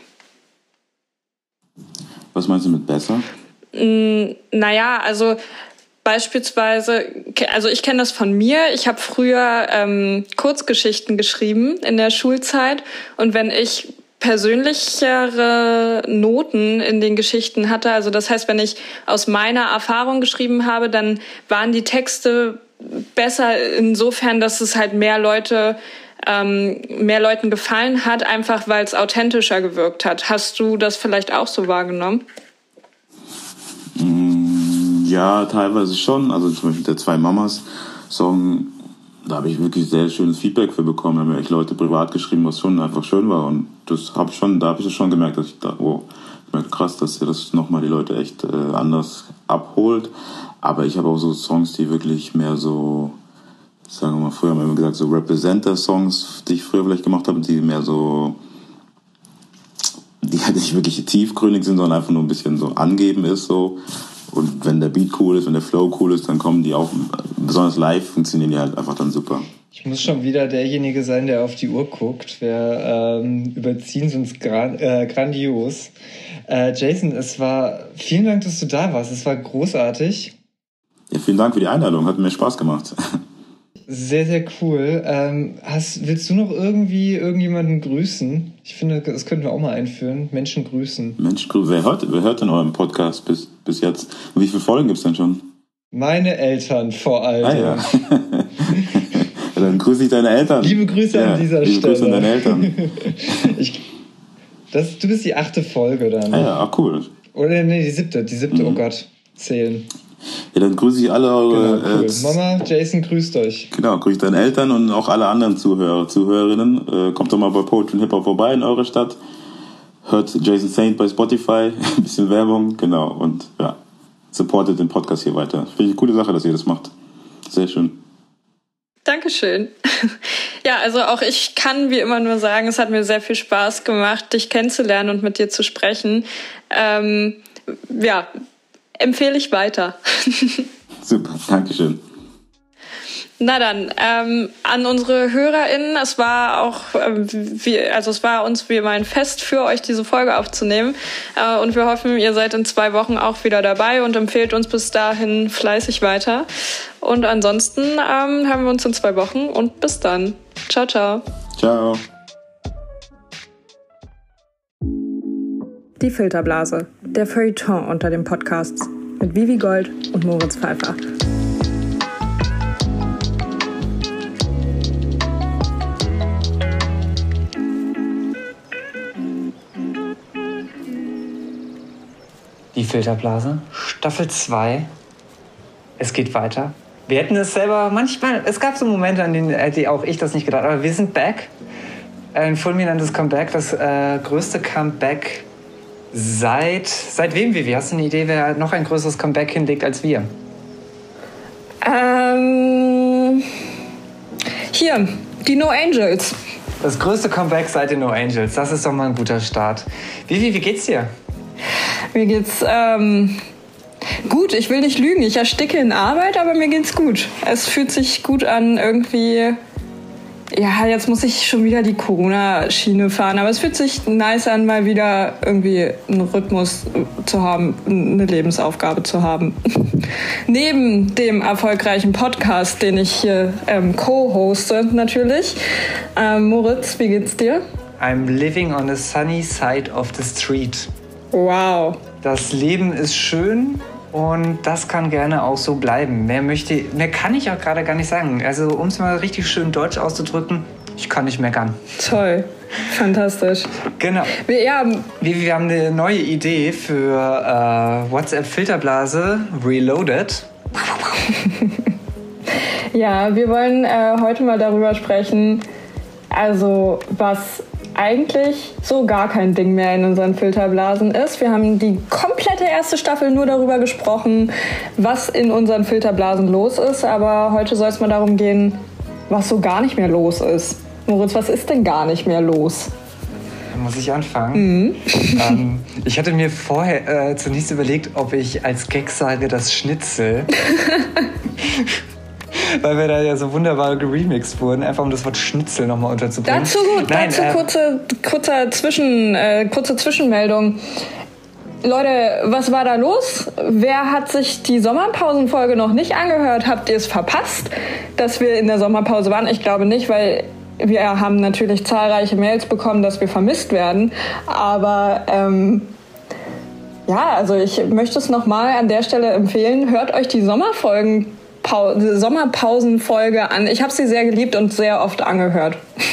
Was meinst du mit besser? Mm, naja, also beispielsweise, also ich kenne das von mir, ich habe früher ähm, Kurzgeschichten geschrieben in der Schulzeit und wenn ich persönlichere Noten in den Geschichten hatte, also das heißt, wenn ich aus meiner Erfahrung geschrieben habe, dann waren die Texte besser insofern, dass es halt mehr Leute, ähm, mehr Leuten gefallen hat, einfach weil es authentischer gewirkt hat. Hast du das vielleicht auch so wahrgenommen? Ja, teilweise schon. Also zum Beispiel der Zwei Mamas Song, da habe ich wirklich sehr schönes Feedback für bekommen. Da haben mir echt Leute privat geschrieben, was schon einfach schön war. Und das habe ich schon, da habe ich das schon gemerkt, dass ich da, oh, ich merke krass, dass ihr das nochmal die Leute echt äh, anders abholt. Aber ich habe auch so Songs, die wirklich mehr so, sagen wir mal, früher haben wir immer gesagt, so Representer-Songs, die ich früher vielleicht gemacht habe, die mehr so, die halt nicht wirklich tiefgründig sind, sondern einfach nur ein bisschen so angeben ist so. Und wenn der Beat cool ist, wenn der Flow cool ist, dann kommen die auch, besonders live funktionieren die halt einfach dann super. Ich muss schon wieder derjenige sein, der auf die Uhr guckt. Wir ähm, überziehen sonst gran- äh, grandios. Äh, Jason, es war, vielen Dank, dass du da warst. Es war großartig. Ja, vielen Dank für die Einladung. Hat mir Spaß gemacht. Sehr, sehr cool. Ähm, hast, willst du noch irgendwie irgendjemanden grüßen? Ich finde, das könnten wir auch mal einführen. Menschen grüßen. Menschen grüßen. Wer hört, wer hört denn euren Podcast bis, bis jetzt? Und wie viele Folgen gibt es denn schon? Meine Eltern vor allem. Ah, ja. Ja, dann grüße ich deine Eltern. Liebe Grüße ja, an dieser liebe Stelle. Grüße an deine Eltern. ich, das, du bist die achte Folge dann. Ah ja, ach cool. Oder nee, die siebte. Die siebte, mhm. Oh Gott. Zählen. Ja, dann grüße ich alle eure... Genau, cool. Äh, Mama, Jason, grüßt euch. Genau, grüße deine Eltern und auch alle anderen Zuhörer, Zuhörerinnen. Äh, kommt doch mal bei Poetry und Hip-Hop vorbei in eurer Stadt. Hört Jason Saint bei Spotify. Ein bisschen Werbung, genau. Und ja, supportet den Podcast hier weiter. Finde ich eine coole Sache, dass ihr das macht. Sehr schön. Dankeschön. Ja, also auch ich kann wie immer nur sagen, es hat mir sehr viel Spaß gemacht, dich kennenzulernen und mit dir zu sprechen. Ähm, ja, empfehle ich weiter. Super, Dankeschön. Na dann, ähm, an unsere HörerInnen, es war auch, ähm, wie, also es war uns wie immer ein Fest für euch, diese Folge aufzunehmen. Äh, und wir hoffen, ihr seid in zwei Wochen auch wieder dabei und empfehlt uns bis dahin fleißig weiter. Und ansonsten ähm, haben wir uns in zwei Wochen und bis dann. Ciao, ciao. Ciao. Die Filterblase, der Feuilleton unter den Podcasts mit Vivi Gold und Moritz Pfeiffer. Die Filterblase, Staffel zwei. Es geht weiter. Wir hätten es selber manchmal, es gab so Momente, an denen hätte auch ich das nicht gedacht, aber wir sind back. Ein fulminantes Comeback, das äh, größte Comeback seit, seit wem, Vivi? Hast du eine Idee, wer noch ein größeres Comeback hinlegt als wir? Ähm, hier, die No Angels. Das größte Comeback seit den No Angels, das ist doch mal ein guter Start. Vivi, wie geht's dir? Mir geht's ähm, gut, ich will nicht lügen. Ich ersticke in Arbeit, aber mir geht's gut. Es fühlt sich gut an, irgendwie ja, jetzt muss ich schon wieder die Corona-Schiene fahren, aber es fühlt sich nice an, mal wieder irgendwie einen Rhythmus zu haben, eine Lebensaufgabe zu haben. Neben dem erfolgreichen Podcast, den ich hier ähm, co-hoste natürlich. Ähm, Moritz, wie geht's dir? I'm living on the sunny side of the street. Wow. Das Leben ist schön. Und das kann gerne auch so bleiben. Mehr möchte, mehr kann ich auch gerade gar nicht sagen. Also um es mal richtig schön deutsch auszudrücken, ich kann nicht meckern. Toll, fantastisch. Genau. Wir, ja, wir, wir haben eine neue Idee für äh, WhatsApp-Filterblase Reloaded. Ja, wir wollen äh, heute mal darüber sprechen, also was eigentlich so gar kein Ding mehr in unseren Filterblasen ist. Wir haben die komplette erste Staffel nur darüber gesprochen, was in unseren Filterblasen los ist. Aber heute soll es mal darum gehen, was so gar nicht mehr los ist. Moritz, was ist denn gar nicht mehr los? Da muss ich anfangen. Mhm. Ähm, ich hatte mir vorher äh, zunächst überlegt, ob ich als Gag sage, das Schnitzel. Weil wir da ja so wunderbar geremixed wurden, einfach um das Wort Schnitzel nochmal unterzubringen. Dazu, Nein, dazu äh, kurze, kurze, Zwischen, äh, kurze Zwischenmeldung. Leute, was war da los? Wer hat sich die Sommerpausenfolge noch nicht angehört? Habt ihr es verpasst, dass wir in der Sommerpause waren? Ich glaube nicht, weil wir haben natürlich zahlreiche Mails bekommen, dass wir vermisst werden. Aber ähm, ja, also ich möchte es nochmal an der Stelle empfehlen. Hört euch die Sommerfolgen Sommerpausenfolge an. Ich habe sie sehr geliebt und sehr oft angehört.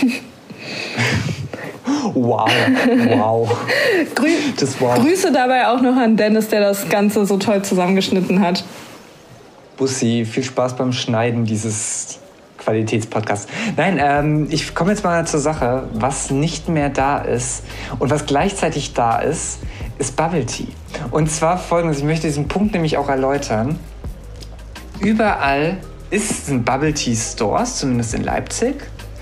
Wow, wow. Grü das wow. Grüße dabei auch noch an Dennis, der das Ganze so toll zusammengeschnitten hat. Bussi, viel Spaß beim Schneiden dieses Qualitätspodcasts. Nein, ähm, ich komme jetzt mal zur Sache. Was nicht mehr da ist und was gleichzeitig da ist, ist Bubble Tea. Und zwar folgendes, ich möchte diesen Punkt nämlich auch erläutern. Überall ist, sind Bubble Tea Stores, zumindest in Leipzig.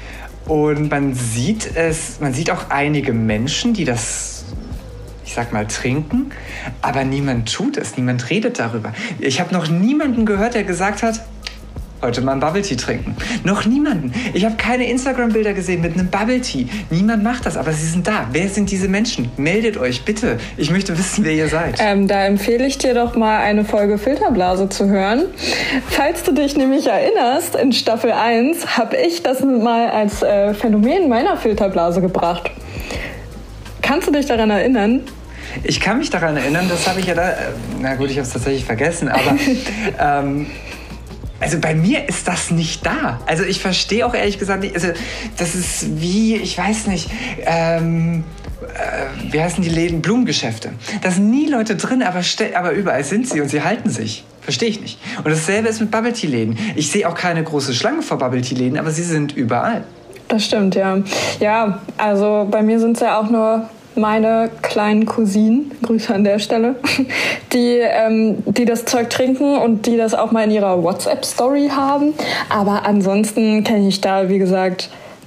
Und man sieht es, man sieht auch einige Menschen, die das, ich sag mal, trinken. Aber niemand tut es, niemand redet darüber. Ich habe noch niemanden gehört, der gesagt hat, heute mal einen Bubble Tea trinken. Noch niemanden. Ich habe keine Instagram-Bilder gesehen mit einem Bubble Tea. Niemand macht das, aber sie sind da. Wer sind diese Menschen? Meldet euch, bitte. Ich möchte wissen, wer ihr seid. Ähm, da empfehle ich dir doch mal eine Folge Filterblase zu hören. Falls du dich nämlich erinnerst, in Staffel eins habe ich das mal als äh, Phänomen meiner Filterblase gebracht. Kannst du dich daran erinnern? Ich kann mich daran erinnern, das habe ich ja da... Äh, na gut, ich habe es tatsächlich vergessen, aber... ähm, Also bei mir ist das nicht da. Also ich verstehe auch ehrlich gesagt nicht, also das ist wie, ich weiß nicht, ähm, äh, wie heißen die Läden? Blumengeschäfte. Da sind nie Leute drin, aber, aber überall sind sie und sie halten sich. Verstehe ich nicht. Und dasselbe ist mit Bubble-Tea-Läden. Ich sehe auch keine große Schlange vor Bubble-Tea-Läden, aber sie sind überall. Das stimmt, ja. Ja, also bei mir sind es ja auch nur meine kleinen Cousinen, Grüße an der Stelle, die, ähm, die das Zeug trinken und die das auch mal in ihrer WhatsApp-Story haben. Aber ansonsten kenne ich da, wie gesagt,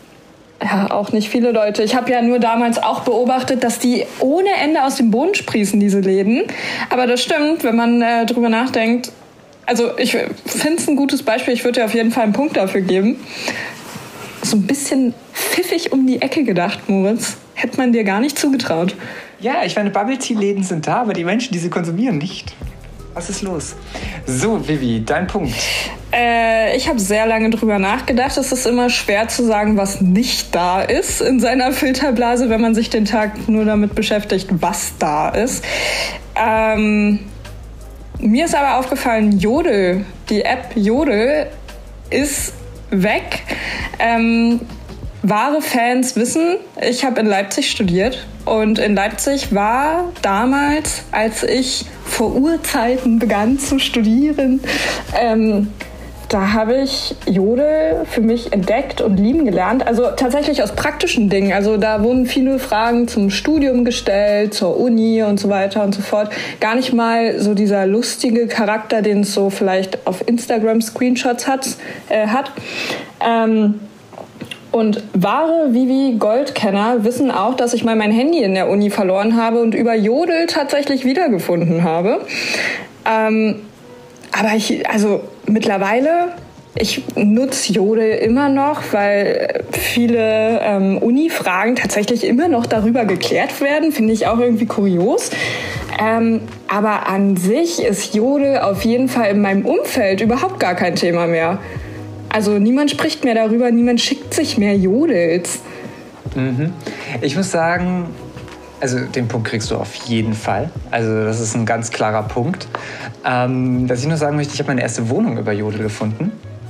ja, auch nicht viele Leute. Ich habe ja nur damals auch beobachtet, dass die ohne Ende aus dem Boden sprießen, diese Läden. Aber das stimmt, wenn man äh, drüber nachdenkt. Also ich finde es ein gutes Beispiel. Ich würde dir auf jeden Fall einen Punkt dafür geben. So ein bisschen pfiffig um die Ecke gedacht, Moritz. Hätte man dir gar nicht zugetraut. Ja, ich meine, Bubble-Tea-Läden sind da, aber die Menschen, die sie konsumieren, nicht. Was ist los? So, Vivi, dein Punkt. Äh, ich habe sehr lange drüber nachgedacht. Es ist immer schwer zu sagen, was nicht da ist in seiner Filterblase, wenn man sich den Tag nur damit beschäftigt, was da ist. Ähm, mir ist aber aufgefallen, Jodel, die App Jodel ist weg. Ähm, Wahre Fans wissen, ich habe in Leipzig studiert und in Leipzig war damals, als ich vor Urzeiten begann zu studieren, ähm, da habe ich Jodel für mich entdeckt und lieben gelernt. Also tatsächlich aus praktischen Dingen. Also da wurden viele Fragen zum Studium gestellt, zur Uni und so weiter und so fort. Gar nicht mal so dieser lustige Charakter, den es so vielleicht auf Instagram Screenshots hat. Äh, hat. Ähm, Und wahre Vivi Goldkenner wissen auch, dass ich mal mein Handy in der Uni verloren habe und über Jodel tatsächlich wiedergefunden habe. Ähm, aber ich, also mittlerweile Ich nutze Jodel immer noch, weil viele ähm, Uni-Fragen tatsächlich immer noch darüber geklärt werden. Finde ich auch irgendwie kurios. Ähm, aber an sich ist Jodel auf jeden Fall in meinem Umfeld überhaupt gar kein Thema mehr. Also niemand spricht mehr darüber, niemand schickt sich mehr Jodels. Mhm. Ich muss sagen, also den Punkt kriegst du auf jeden Fall. Also das ist ein ganz klarer Punkt. Ähm, was ich nur sagen möchte, ich habe meine erste Wohnung über Jodel gefunden.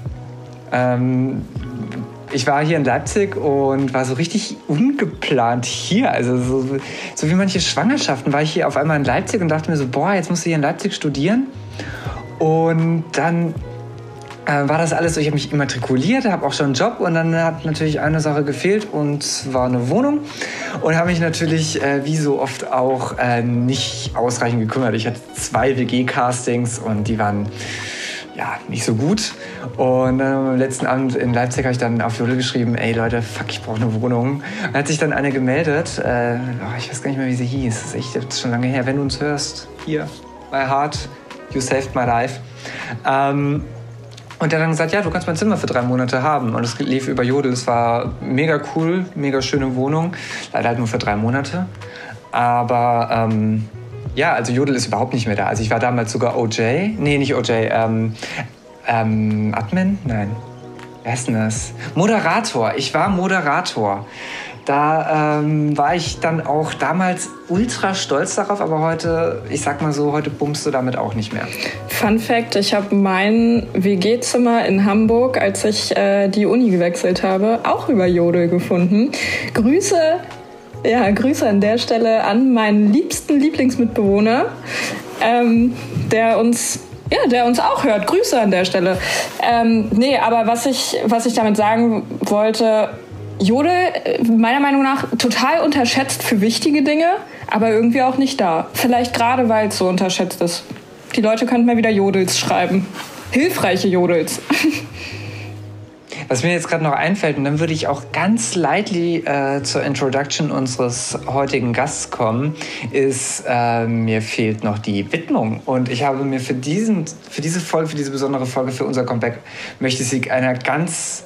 Ähm, ich war hier in Leipzig und war so richtig ungeplant hier. Also so, so wie manche Schwangerschaften war ich hier auf einmal in Leipzig und dachte mir so, boah, jetzt musst du hier in Leipzig studieren. Und dann äh, war das alles so, ich habe mich immatrikuliert, habe auch schon einen Job und dann hat natürlich eine Sache gefehlt und zwar eine Wohnung. Und habe mich natürlich, äh, wie so oft auch, äh, nicht ausreichend gekümmert. Ich hatte zwei W G-Castings und die waren ja, nicht so gut. Und äh, am letzten Abend in Leipzig habe ich dann auf Jodel geschrieben, ey Leute, fuck, ich brauche eine Wohnung. Und hat sich dann eine gemeldet, äh, oh, ich weiß gar nicht mehr, wie sie hieß, das ist echt das ist schon lange her. Wenn du uns hörst, hier, my heart, you saved my life. Ähm, und der hat dann gesagt, ja, du kannst mein Zimmer für drei Monate haben. Und es lief über Jodel, es war mega cool, mega schöne Wohnung, leider halt nur für drei Monate. Aber ähm, ja, also Jodel ist überhaupt nicht mehr da. Also ich war damals sogar O J. Nee, nicht O J. Ähm, ähm, Admin? Nein. Wer ist denn das? Moderator. Ich war Moderator. Da ähm, war ich dann auch damals ultra stolz darauf, aber heute, ich sag mal so, heute bummst du damit auch nicht mehr. Fun Fact, ich habe mein W G-Zimmer in Hamburg, als ich äh, die Uni gewechselt habe, auch über Jodel gefunden. Grüße Ja, Grüße an der Stelle an meinen liebsten Lieblingsmitbewohner, ähm, der uns, ja, der uns auch hört. Grüße an der Stelle. Ähm, nee, aber was ich, was ich damit sagen wollte, Jodel, meiner Meinung nach, total unterschätzt für wichtige Dinge, aber irgendwie auch nicht da. Vielleicht gerade, weil es so unterschätzt ist. Die Leute könnten mal wieder Jodels schreiben. Hilfreiche Jodels. Was mir jetzt gerade noch einfällt, und dann würde ich auch ganz lightly äh, zur Introduction unseres heutigen Gasts kommen, ist, äh, mir fehlt noch die Widmung. Und ich habe mir für, diesen, für diese Folge, für diese besondere Folge, für unser Comeback, möchte ich sie einer ganz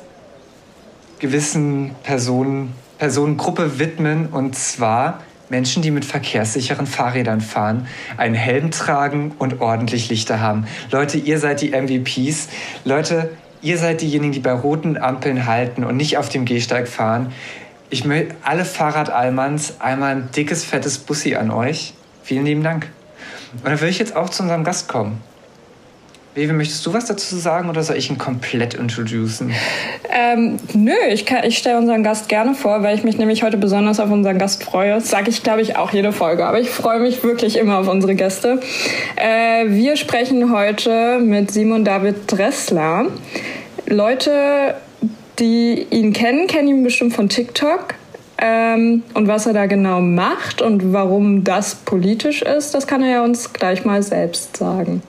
gewissen Person, Personengruppe widmen. Und zwar Menschen, die mit verkehrssicheren Fahrrädern fahren, einen Helm tragen und ordentlich Lichter haben. Leute, ihr seid die M V Ps. Leute, ihr seid diejenigen, die bei roten Ampeln halten und nicht auf dem Gehsteig fahren. Ich möchte alle Fahrradalmans einmal ein dickes, fettes Bussi an euch. Vielen lieben Dank. Und dann würde ich jetzt auch zu unserem Gast kommen. Vivi, möchtest du was dazu sagen oder soll ich ihn komplett introducen? Ähm, nö, ich, kann, ich stelle unseren Gast gerne vor, weil ich mich nämlich heute besonders auf unseren Gast freue. Das sage ich, glaube ich, auch jede Folge. Aber ich freue mich wirklich immer auf unsere Gäste. Äh, wir sprechen heute mit Simon David Dressler. Leute, die ihn kennen, kennen ihn bestimmt von TikTok. Ähm, und was er da genau macht und warum das politisch ist, das kann er ja uns gleich mal selbst sagen.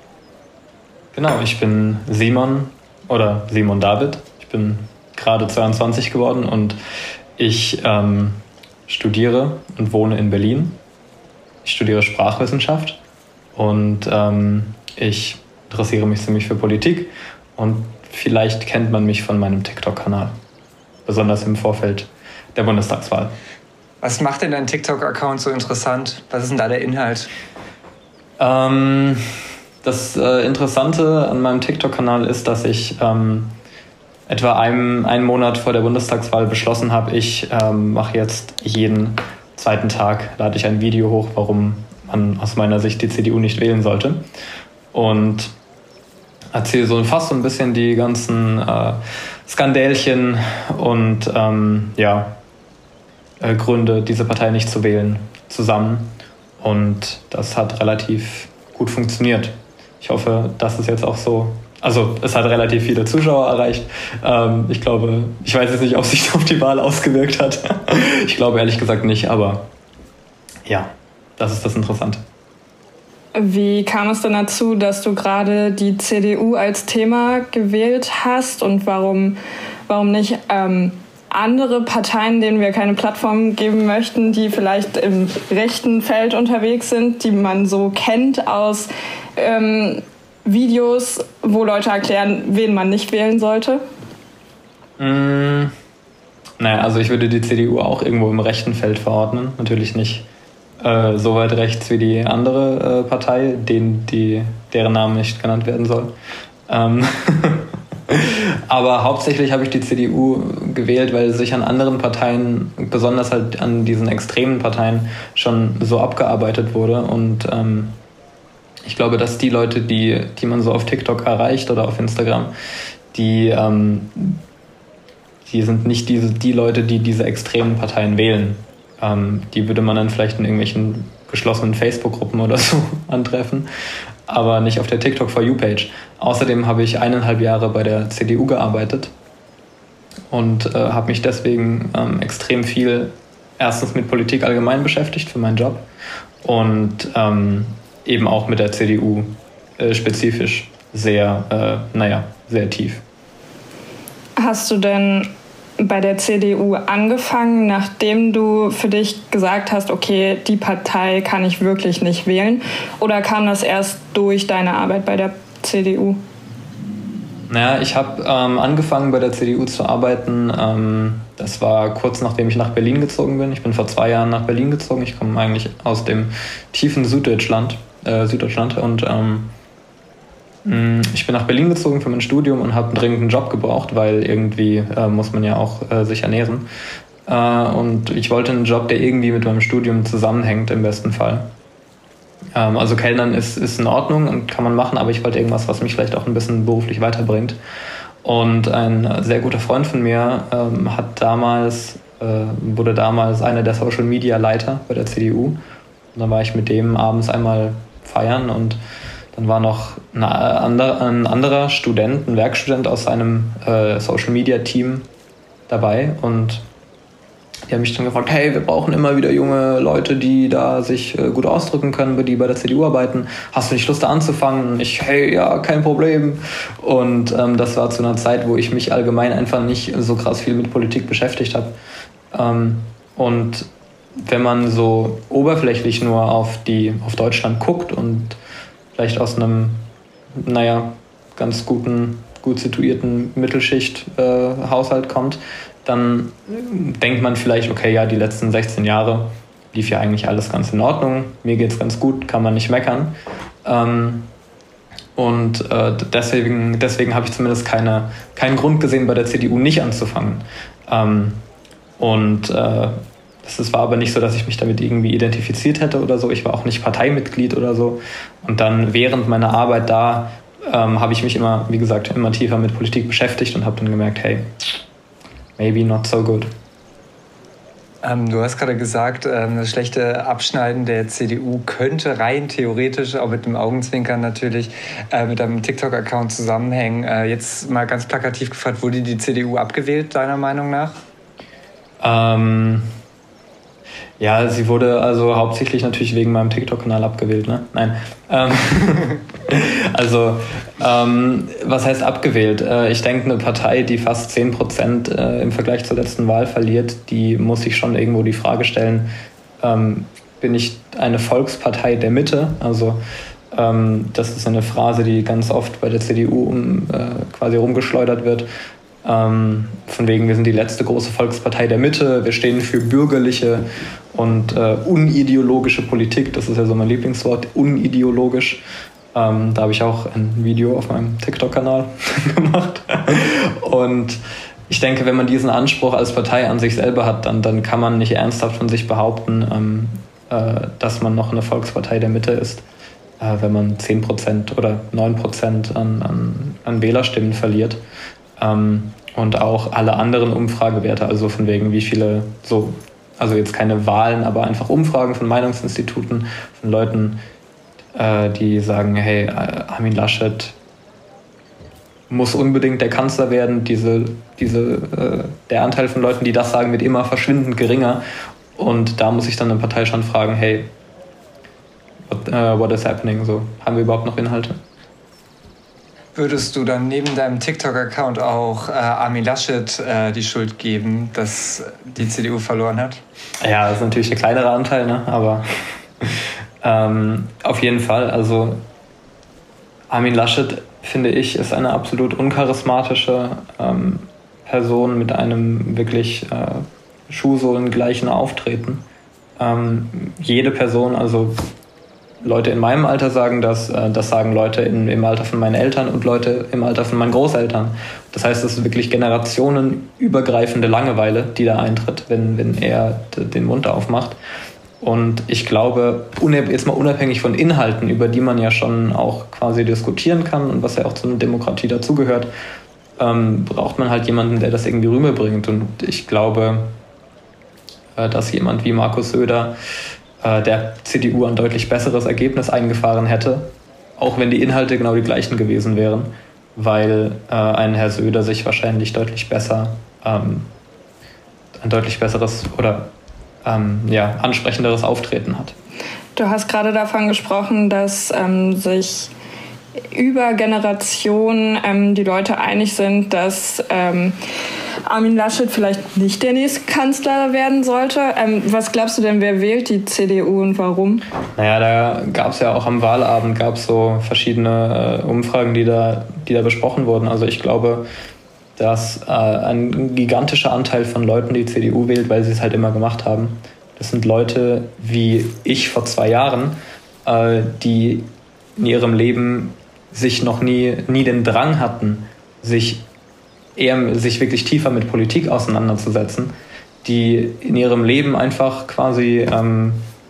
Genau, ich bin Simon oder Simon David. Ich bin gerade zweiundzwanzig geworden und ich ähm, studiere und wohne in Berlin. Ich studiere Sprachwissenschaft und ähm, ich interessiere mich ziemlich für Politik und vielleicht kennt man mich von meinem TikTok-Kanal, besonders im Vorfeld der Bundestagswahl. Was macht denn dein TikTok-Account so interessant? Was ist denn da der Inhalt? Ähm... Das äh, Interessante an meinem TikTok-Kanal ist, dass ich ähm, etwa einen, einen Monat vor der Bundestagswahl beschlossen habe, ich ähm, mache jetzt jeden zweiten Tag, lade ich ein Video hoch, warum man aus meiner Sicht die C D U nicht wählen sollte. Und erzähle so fast so ein bisschen die ganzen äh, Skandälchen und ähm, ja, äh, Gründe, diese Partei nicht zu wählen, zusammen. Und das hat relativ gut funktioniert. Ich hoffe, dass es jetzt auch so, also es hat relativ viele Zuschauer erreicht. Ähm, ich glaube, ich weiß jetzt nicht, ob sich auf die Wahl ausgewirkt hat. Ich glaube ehrlich gesagt nicht, aber ja, das ist das Interessante. Wie kam es denn dazu, dass du gerade die C D U als Thema gewählt hast und warum, warum nicht ähm, andere Parteien, denen wir keine Plattform geben möchten, die vielleicht im rechten Feld unterwegs sind, die man so kennt aus ähm, Videos, wo Leute erklären, wen man nicht wählen sollte? Mm, naja, also ich würde die C D U auch irgendwo im rechten Feld verordnen. Natürlich nicht äh, so weit rechts wie die andere äh, Partei, den, die, deren Name nicht genannt werden soll. Ähm Aber hauptsächlich habe ich die C D U gewählt, weil sich an anderen Parteien, besonders halt an diesen extremen Parteien, schon so abgearbeitet wurde. Und ähm, ich glaube, dass die Leute, die, die man so auf TikTok erreicht oder auf Instagram, die, ähm, die sind nicht diese, die Leute, die diese extremen Parteien wählen. Ähm, die würde man dann vielleicht in irgendwelchen geschlossenen Facebook-Gruppen oder so antreffen, aber nicht auf der TikTok For You-Page. Außerdem habe ich eineinhalb Jahre bei der C D U gearbeitet und äh, habe mich deswegen ähm, extrem viel erstens mit Politik allgemein beschäftigt für meinen Job und ähm, eben auch mit der C D U äh, spezifisch sehr, äh, naja, sehr tief. Hast du denn bei der C D U angefangen, nachdem du für dich gesagt hast, okay, die Partei kann ich wirklich nicht wählen? Oder kam das erst durch deine Arbeit bei der C D U? Naja, ich habe ähm, angefangen bei der C D U zu arbeiten. Ähm, das war kurz nachdem ich nach Berlin gezogen bin. Ich bin vor zwei Jahren nach Berlin gezogen. Ich komme eigentlich aus dem tiefen Süddeutschland, äh, Süddeutschland und ähm, ich bin nach Berlin gezogen für mein Studium und habe dringend einen Job gebraucht, weil irgendwie äh, muss man ja auch äh, sich ernähren. Äh, und ich wollte einen Job, der irgendwie mit meinem Studium zusammenhängt, im besten Fall. Ähm, also Kellnern ist, ist in Ordnung und kann man machen, aber ich wollte irgendwas, was mich vielleicht auch ein bisschen beruflich weiterbringt. Und ein sehr guter Freund von mir ähm, hat damals, äh, wurde damals einer der Social-Media-Leiter bei der C D U. Und dann war ich mit dem abends einmal feiern und dann war noch eine andere, ein anderer Student, ein Werkstudent aus seinem äh, Social-Media-Team dabei und die haben mich dann gefragt, hey, wir brauchen immer wieder junge Leute, die da sich äh, gut ausdrücken können, die bei der C D U arbeiten. Hast du nicht Lust, da anzufangen? Und ich, hey, ja, kein Problem. Und ähm, das war zu einer Zeit, wo ich mich allgemein einfach nicht so krass viel mit Politik beschäftigt habe. Ähm, und wenn man so oberflächlich nur auf, die, auf Deutschland guckt und vielleicht aus einem, naja, ganz guten, gut situierten Mittelschicht-Haushalt äh, kommt, dann denkt man vielleicht, okay, ja, die letzten sechzehn Jahre lief ja eigentlich alles ganz in Ordnung, mir geht's ganz gut, kann man nicht meckern. Ähm, und äh, deswegen, deswegen habe ich zumindest keine, keinen Grund gesehen, bei der C D U nicht anzufangen. Ähm, und äh, Das war aber nicht so, dass ich mich damit irgendwie identifiziert hätte oder so. Ich war auch nicht Parteimitglied oder so. Und dann während meiner Arbeit da ähm, habe ich mich immer, wie gesagt, immer tiefer mit Politik beschäftigt und habe dann gemerkt, hey, maybe not so good. Ähm, du hast gerade gesagt, ähm, das schlechte Abschneiden der C D U könnte rein theoretisch, auch mit dem Augenzwinkern natürlich, äh, mit einem TikTok-Account zusammenhängen. Äh, jetzt mal ganz plakativ gefragt, wurde die C D U abgewählt, deiner Meinung nach? Ähm... Ja, sie wurde also hauptsächlich natürlich wegen meinem TikTok-Kanal abgewählt, ne? Nein. Ähm, also, ähm, was heißt abgewählt? Äh, ich denke, eine Partei, die fast zehn Prozent äh, im Vergleich zur letzten Wahl verliert, die muss sich schon irgendwo die Frage stellen, ähm, bin ich eine Volkspartei der Mitte? Also, ähm, das ist eine Phrase, die ganz oft bei der C D U um, äh, quasi rumgeschleudert wird. Ähm, von wegen, wir sind die letzte große Volkspartei der Mitte, wir stehen für bürgerliche und äh, unideologische Politik, das ist ja so mein Lieblingswort, unideologisch. Ähm, da habe ich auch ein Video auf meinem TikTok-Kanal gemacht. Und ich denke, wenn man diesen Anspruch als Partei an sich selber hat, dann, dann kann man nicht ernsthaft von sich behaupten, ähm, äh, dass man noch eine Volkspartei der Mitte ist, äh, wenn man zehn Prozent oder neun Prozent an, an, an Wählerstimmen verliert. Ähm, und auch alle anderen Umfragewerte, also von wegen wie viele, so, also jetzt keine Wahlen, aber einfach Umfragen von Meinungsinstituten, von Leuten, äh, die sagen, hey, Armin Laschet muss unbedingt der Kanzler werden. Diese, diese, äh, der Anteil von Leuten, die das sagen, wird immer verschwindend geringer. Und da muss ich dann eine Partei schon fragen, hey, what, uh, what is happening? So, haben wir überhaupt noch Inhalte? Würdest du dann neben deinem TikTok-Account auch äh, Armin Laschet äh, die Schuld geben, dass die C D U verloren hat? Ja, das ist natürlich der kleinere Anteil, ne? Aber ähm, auf jeden Fall. Also Armin Laschet, finde ich, ist eine absolut uncharismatische ähm, Person mit einem wirklich äh, schuhsohlengleichen Auftreten. Ähm, jede Person, also Leute in meinem Alter sagen das, äh, das sagen Leute in, im Alter von meinen Eltern und Leute im Alter von meinen Großeltern. Das heißt, es ist wirklich generationenübergreifende Langeweile, die da eintritt, wenn, wenn er d- den Mund aufmacht. Und ich glaube, jetzt mal unabhängig von Inhalten, über die man ja schon auch quasi diskutieren kann und was ja auch zu einer Demokratie dazugehört, ähm, braucht man halt jemanden, der das irgendwie rüberbringt. Und ich glaube, äh, dass jemand wie Markus Söder äh, der C D U ein deutlich besseres Ergebnis eingefahren hätte, auch wenn die Inhalte genau die gleichen gewesen wären, weil äh, ein Herr Söder sich wahrscheinlich deutlich besser, ähm, ein deutlich besseres oder Ähm, ja, ansprechenderes Auftreten hat. Du hast gerade davon gesprochen, dass ähm, sich über Generationen ähm, die Leute einig sind, dass ähm, Armin Laschet vielleicht nicht der nächste Kanzler werden sollte. Ähm, was glaubst du denn, wer wählt die C D U und warum? Naja, da gab es ja auch am Wahlabend gab es so verschiedene äh, Umfragen, die da, die da besprochen wurden. Also ich glaube, dass äh, ein gigantischer Anteil von Leuten die C D U wählt, weil sie es halt immer gemacht haben. Das sind Leute wie ich vor zwei Jahren, äh, die in ihrem Leben sich noch nie, nie den Drang hatten, sich eher sich wirklich tiefer mit Politik auseinanderzusetzen, die in ihrem Leben einfach quasi ähm,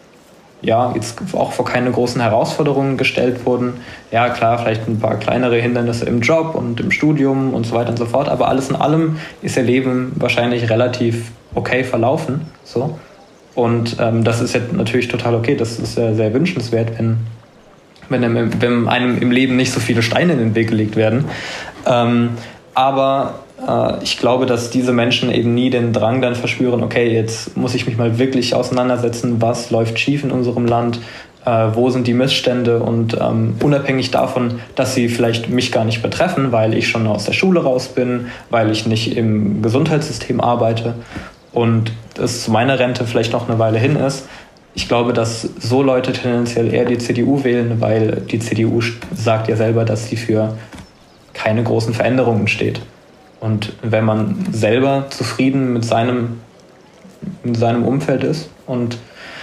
ja, jetzt auch vor keine großen Herausforderungen gestellt wurden. Ja, klar, vielleicht ein paar kleinere Hindernisse im Job und im Studium und so weiter und so fort, aber alles in allem ist ihr Leben wahrscheinlich relativ okay verlaufen. So. Und ähm, das ist ja natürlich total okay, das ist ja sehr wünschenswert, wenn, wenn, einem, wenn einem im Leben nicht so viele Steine in den Weg gelegt werden. Ähm, aber äh, ich glaube, dass diese Menschen eben nie den Drang dann verspüren, okay, jetzt muss ich mich mal wirklich auseinandersetzen, was läuft schief in unserem Land, äh, wo sind die Missstände und ähm, unabhängig davon, dass sie vielleicht mich gar nicht betreffen, weil ich schon aus der Schule raus bin, weil ich nicht im Gesundheitssystem arbeite und es zu meiner Rente vielleicht noch eine Weile hin ist. Ich glaube, dass so Leute tendenziell eher die C D U wählen, weil die C D U sagt ja selber, dass sie für keine großen Veränderungen steht. Und wenn man selber zufrieden mit seinem, mit seinem Umfeld ist und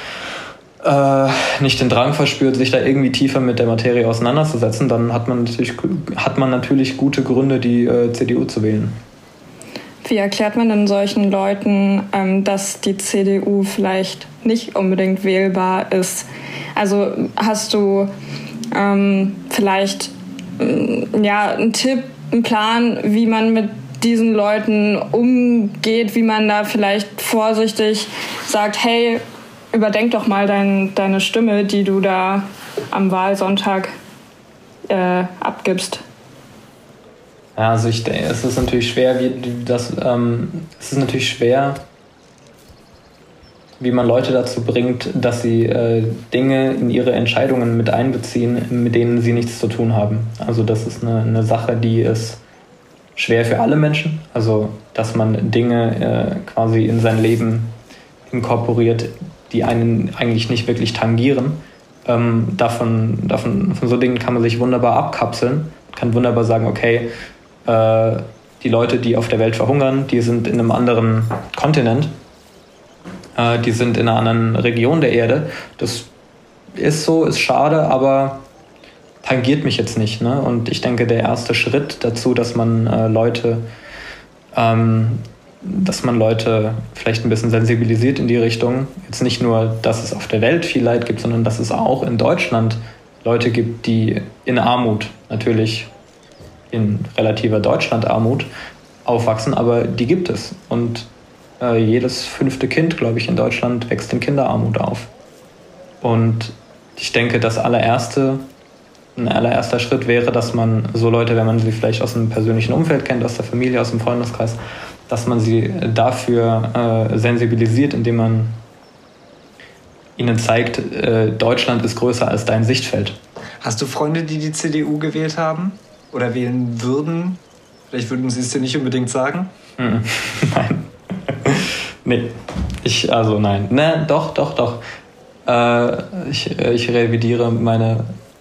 äh, nicht den Drang verspürt, sich da irgendwie tiefer mit der Materie auseinanderzusetzen, dann hat man natürlich, hat man natürlich gute Gründe, die äh, C D U zu wählen. Wie erklärt man denn solchen Leuten, ähm, dass die C D U vielleicht nicht unbedingt wählbar ist? Also hast du ähm, vielleicht äh, ja, einen Tipp, einen Plan, wie man mit diesen Leuten umgeht, wie man da vielleicht vorsichtig sagt, hey, überdenk doch mal dein, deine Stimme, die du da am Wahlsonntag äh, abgibst? Ja, also ich denke, es ist natürlich schwer, wie das, ähm, es ist natürlich schwer, wie man Leute dazu bringt, dass sie äh, Dinge in ihre Entscheidungen mit einbeziehen, mit denen sie nichts zu tun haben. Also das ist eine, eine Sache, die ist schwer für alle Menschen. Also dass man Dinge äh, quasi in sein Leben inkorporiert, die einen eigentlich nicht wirklich tangieren. Ähm, davon, davon, von so Dingen kann man sich wunderbar abkapseln, kann wunderbar sagen, okay, äh, die Leute, die auf der Welt verhungern, die sind in einem anderen Kontinent, äh, die sind in einer anderen Region der Erde. Das ist so, ist schade, aber tangiert mich jetzt nicht. Ne? Und ich denke, der erste Schritt dazu, dass man äh, Leute ähm, dass man Leute vielleicht ein bisschen sensibilisiert in die Richtung. Jetzt nicht nur, dass es auf der Welt viel Leid gibt, sondern dass es auch in Deutschland Leute gibt, die in Armut, natürlich in relativer Deutschland-Armut, aufwachsen, aber die gibt es. Und äh, jedes fünfte Kind, glaube ich, in Deutschland wächst in Kinderarmut auf. Und ich denke, das allererste, ein allererster Schritt wäre, dass man so Leute, wenn man sie vielleicht aus einem persönlichen Umfeld kennt, aus der Familie, aus dem Freundeskreis, dass man sie dafür äh, sensibilisiert, indem man ihnen zeigt, äh, Deutschland ist größer als dein Sichtfeld. Hast du Freunde, die die C D U gewählt haben oder wählen würden? Vielleicht würden sie es dir nicht unbedingt sagen? Hm. Nein. Nee. Ich, also nein. Ne, doch, doch, doch. Äh, ich, ich revidiere meine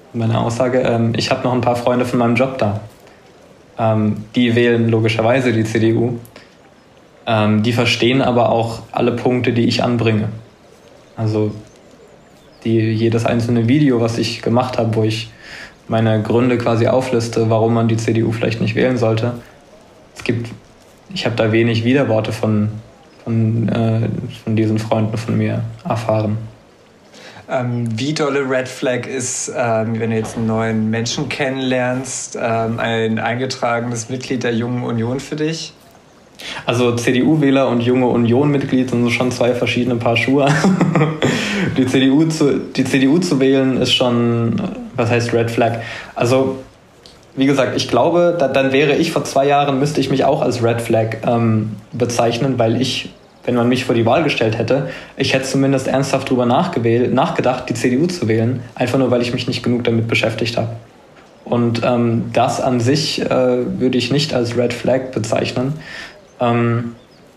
meine Aussage. Ähm, ich habe noch ein paar Freunde von meinem Job da. Ähm, die wählen logischerweise die C D U. Ähm, die verstehen aber auch alle Punkte, die ich anbringe. Also die, jedes einzelne Video, was ich gemacht habe, wo ich meine Gründe quasi aufliste, warum man die C D U vielleicht nicht wählen sollte. Es gibt, ich habe da wenig Widerworte von, von, äh, von diesen Freunden von mir erfahren. Ähm, wie dolle Red Flag ist, ähm, wenn du jetzt einen neuen Menschen kennenlernst, ähm, ein eingetragenes Mitglied der Jungen Union für dich? Also C D U-Wähler und Junge Union-Mitglied sind schon zwei verschiedene Paar Schuhe. die, C D U zu, die C D U zu wählen ist schon, was heißt Red Flag? Also wie gesagt, ich glaube, da, dann wäre ich vor zwei Jahren, müsste ich mich auch als Red Flag ähm, bezeichnen, weil ich, wenn man mich vor die Wahl gestellt hätte, ich hätte zumindest ernsthaft darüber nachgedacht, die C D U zu wählen, einfach nur, weil ich mich nicht genug damit beschäftigt habe. Und ähm, das an sich äh, würde ich nicht als Red Flag bezeichnen. Ähm,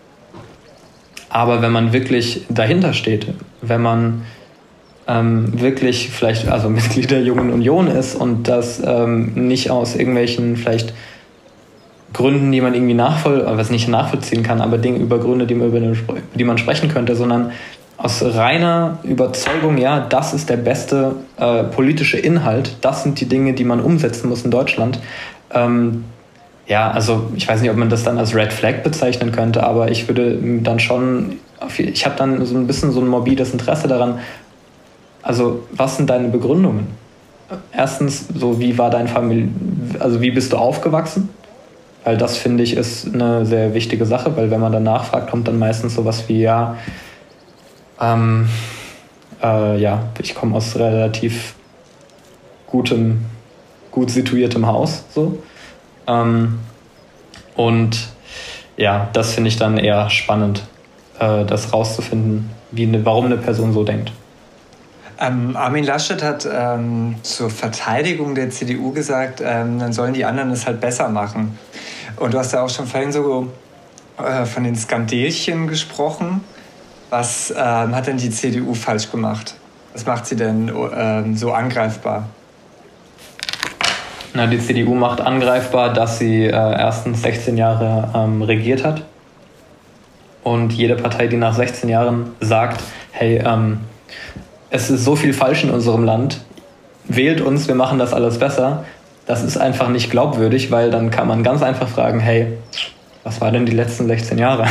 aber wenn man wirklich dahinter steht, wenn man ähm, wirklich vielleicht also Mitglied der Jungen Union ist und das ähm, nicht aus irgendwelchen vielleicht Gründen, die man irgendwie nachvoll, was nicht nachvollziehen kann, aber Dinge über Gründe, die man, über die man sprechen könnte, sondern aus reiner Überzeugung, ja, das ist der beste äh, politische Inhalt, das sind die Dinge, die man umsetzen muss in Deutschland. Ähm, ja, also ich weiß nicht, ob man das dann als Red Flag bezeichnen könnte, aber ich würde dann schon, ich habe dann so ein bisschen so ein morbides Interesse daran, also was sind deine Begründungen? Erstens, so wie war dein Familie, also wie bist du aufgewachsen? Weil das, finde ich, ist eine sehr wichtige Sache, weil wenn man dann nachfragt, kommt dann meistens sowas wie, ja, ähm, äh, ja, ich komme aus relativ gutem, gut situiertem Haus, so. Ähm, und ja, das finde ich dann eher spannend, äh, das rauszufinden, wie eine, warum eine Person so denkt. Ähm, Armin Laschet hat ähm, zur Verteidigung der C D U gesagt, ähm, dann sollen die anderen es halt besser machen. Und du hast ja auch schon vorhin so äh, von den Skandelchen gesprochen. Was ähm, hat denn die C D U falsch gemacht? Was macht sie denn ähm, so angreifbar? Na, die C D U macht angreifbar, dass sie äh, erstens sechzehn Jahre ähm, regiert hat. Und jede Partei, die nach sechzehn Jahren sagt, hey, ähm, es ist so viel falsch in unserem Land, wählt uns, wir machen das alles besser, das ist einfach nicht glaubwürdig, weil dann kann man ganz einfach fragen, hey, was war denn die letzten sechzehn Jahre?